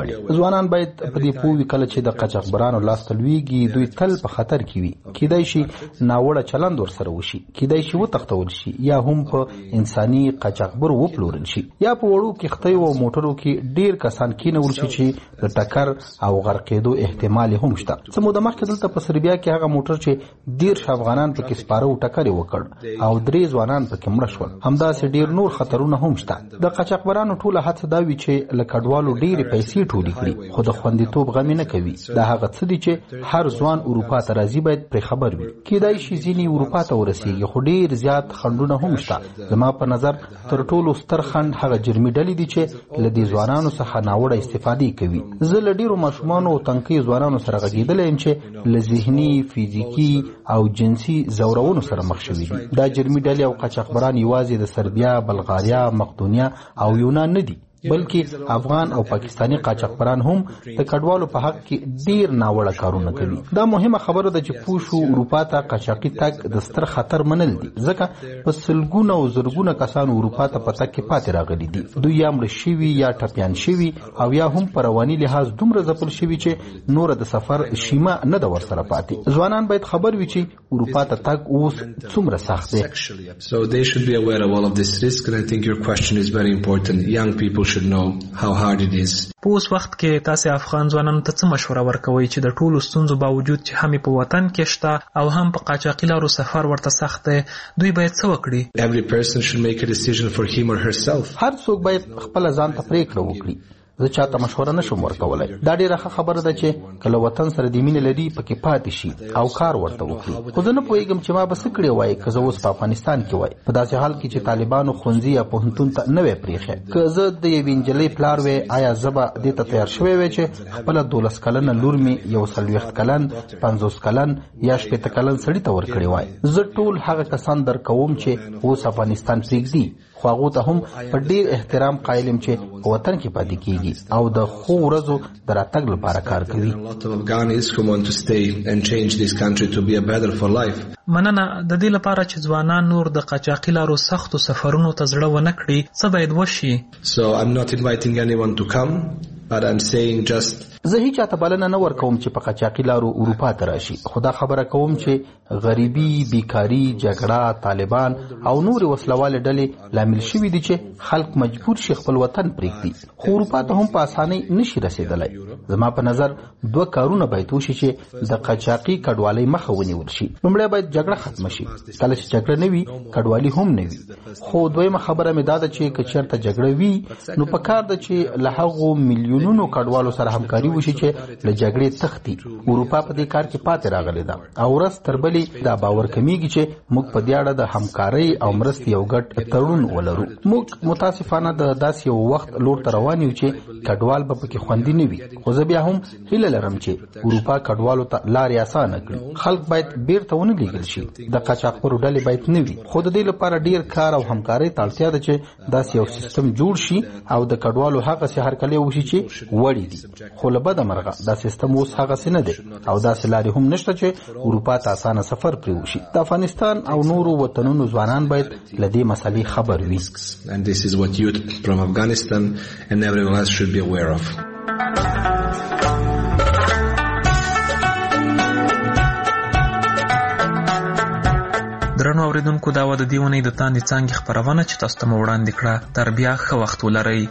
[SPEAKER 25] غواړي. ځوانان باید په دې پوه وي کله چې د قاچاقبرانو لاس ته لویږي دوی تل په خطر کې وي. کیدای شي ناوړه چلند ورسره وشي، کیدای شي وتښتول شي یا هم په انساني قاچاقبر وپلورل شي، یا په وړو کښتیو او موټرو کې ډیر کسان کینول شي چې د ټکر او غرقېدو احتمال هم شته. څه موده مخکې دلته په سربیا کې هغه موټر چې ډیر افغانان پکې سپاره او ټکر وکړ او درې ځوانان پکې مړه شول. همداسې ډیر نور خطرونه هم شته. د قاچاقبرانو ټوله هڅه دا وي چې له کډوالو ډیرې پیسې ټولې کړي، خو د خوندیتوب غم نه کوي. دا هغه څه دي چې هر ځوان اروپا ته راځي باید پرې خبر وي. کیدای شي ځینې اروپا ته ورسیږي، خو ډیر زیات خنډونه هم شته. زما په نظر تر ټولو ستر خنډ هغه جرمي ډلې دي چې له دې ځوانانو څخه ناوړه استفادې کوي. زه له ډیرو ماشومانو او تنکیو ځوانانو سره غږېدلی یم چې له ذهني، فزیکي او جنسي ځورونو سره مخ شوي دي. دا جرمي ډلې او قاچاقبران یوازې د سربیا، بلغاریا، مقدونیا او یونان نه دي، بلکې افغان او پاکستانی قاچاقبران هم د کډوالو په حق کې ډیر ناوړه کارونه کوي. دا مهمه خبره ده چې پوه شو اروپا ته قاچاقي تګ د ستر خطر منل دي، ځکه په سلګونه او زرګونه کسان اروپا ته په تګ کې پاتې راغلي دي. دوی یا مړه شوي یا ټپیان شوي او یا هم په رواني لحاظ دومره ځپل شوي چې نور د سفر شیمه نه ده ورسره پاتې. ځوانان باید خبر وي چې اروپا ته تګ اوس څومره سخت دی.
[SPEAKER 11] So they should be aware of all of this risk, and I think your question is very important. Young people should know how hard it is.
[SPEAKER 21] په اوس وخت کې تاسو افغان ځوانانو ته څه مشوره ورکوي چې د ټولو ستونزو باوجود چې هم په وطن کې شته او هم په قاچاقي لارو سفر ورته سخت دی، دوی باید څه وکړي؟
[SPEAKER 11] Every person should make a decision for him or herself.
[SPEAKER 25] هر څوک باید خپل ځان ته پریکړه وکړي. زه چاته مشوره نشم ورکولای. دا ډیره ښه خبره ده چې کله وطن سره د مینې لري پکې پاتې شي او کار ورته وکړي. خو زه نه پوهیږم چې ما به څه کړی وای که زه اوس په افغانستان کې وای، په داسې حال کې چې طالبانو ښوونځي یا پوهنتون ته نه وی پرېښی. که زه د یوې نجلۍ پلار وی، آیا زه به دې ته تیار شوی وی چې خپله دولس کلنه لور مې یو څلوېښت کلن، پنځوس کلن یا شپېته کلن سړي ته ورکړی وای؟ زه ټول هغه کسان درکوم چې اوس افغانستان پرېږدي، خو هغو ته هم په ډیر احترام قایل یم چې وطن کې پاتې کیږي او د ښو ورځو د راتګ لپاره کار کوي.
[SPEAKER 21] مننه. د دې لپاره چې ځوانان نور د قاچاقي لارو سختو سفرونو ته زړه ونه کړي، څه باید وشي؟
[SPEAKER 11] So I'm not inviting anyone to come, but I'm saying just
[SPEAKER 25] زه هیڅ چاته بلنه نه ورکوم چې په قاچاقي لارو اروپا ته راشي، خو دا خبره کوم چې غریبي، بیکاري، جګړه، طالبان او نور وسلواله ډلې لامل شوي دي چې خلک مجبور شي خپل وطن پرېږدي، خو اروپا ته هم په اسانۍ نشي رسېدلی. زما په نظر دوه کارونه باید وشي چې د قاچاقي کډوالۍ مخه ونیول شي. لومړی باید جګړه ختمه شي. کله چې جګړه نه وي کډوالي هم نه وي. خو دویمه خبره مې دا ده چې که چېرته جګړه وي نو پکار ده چې له هغو میلیونونو کډوالو سره همکاري وشي چې له جګړې تښتي. اروپا په دې کار کې پاتې راغلې ده او ورځ تر بلې دا باور کمیږي چې موږ په دې اړه د همکارۍ او مرستې یو ګډ تړون ولرو. موږ متاسفانه د داسې یو وخت لور ته روان یو چې کډوال به پکې خوندي نه وي، خو زه بیا هم هیله لرم چې اروپا کډوالو ته لارې اسانه کړي. خلک باید بیرته ونه لیږل شي. د قاچاقبرو ډلې باید نه وي، خو د دې لپاره ډیر کار او همکارۍ ته اړتیا ده چې داسې یو سیستم جوړ شي او د کډوالو هغسې هرکلی وشي چې وړي دي. خو له بده مرغه دا سیستم اوس هغسې نه دی او داسې لارې هم نشته چې اروپا ته اسانه سفر پرې وشي. د افغانستان او نورو وطنونو ځوانان باید له دې مسلې خبر وي.
[SPEAKER 11] And this is what youth from Afghanistan and everyone else should be aware of.
[SPEAKER 21] درنو اوریدونکو، دا و د دې اونۍ د تاندې څانګې خپرونه چې تاسو ته مو وړاندې کړه. تر بیا ښه وخت ولرئ.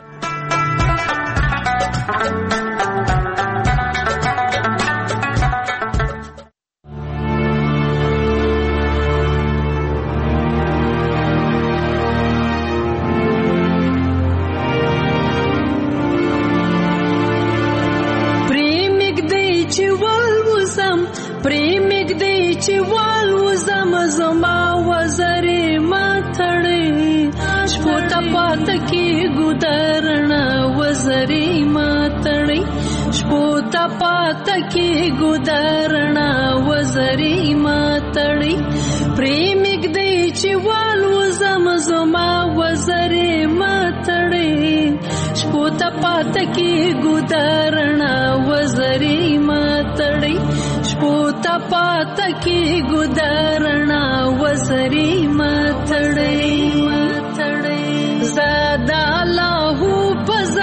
[SPEAKER 6] की गुदरना वजरी मातड़ी प्रेमिक दे चिवाल वजम जमा वजरी मातड़ी शपोत पात की गुदरना वजरी मातड़ी शपोत पात की गुदरना वजरी मातड़ी मातड़ी ज़ादा लाहू पज़म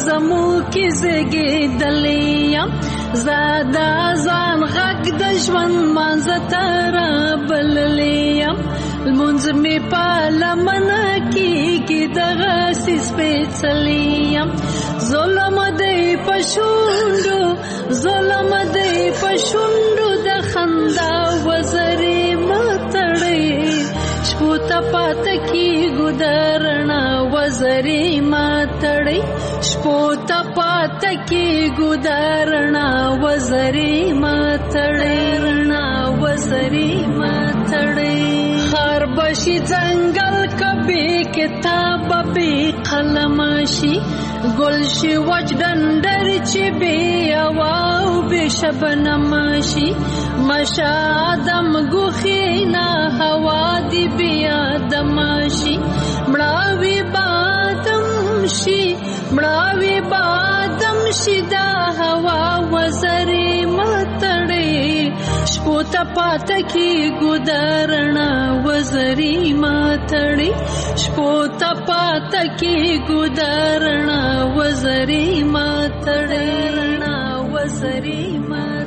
[SPEAKER 6] زمو کې زګېدلیم زادا ځان غږ د ژوند مانځه ته رابللیم لمونځ مې په لمنه کېږي دغسې سپېڅلیم ظلم دی په شونډو ظلم دی په شونډو د خندا وزرې مه تړئ شپو ته پاته کېږو د رڼا وزرې مه تړئ شپو ته پاته کېږو د رڼا وزرې مه تړئ رڼا وزرې مه تړئ خار بشي ځنګل که بې کتابه بې قلمه شي ګل شي وچ ډنډر چې بې هوا او بې شبنمه شي مشه آدم ګوښې نه هوا دې بې آدمه شي مړاوي به آدم شي مړاوي به آدم شي دا هوا وزرې مه تړئ شپو ته پاته کېږو د رڼا وزرې مه تړئ شپو ته پاته کېږو د رڼا وزرې مه تړئ رڼا وزرې مه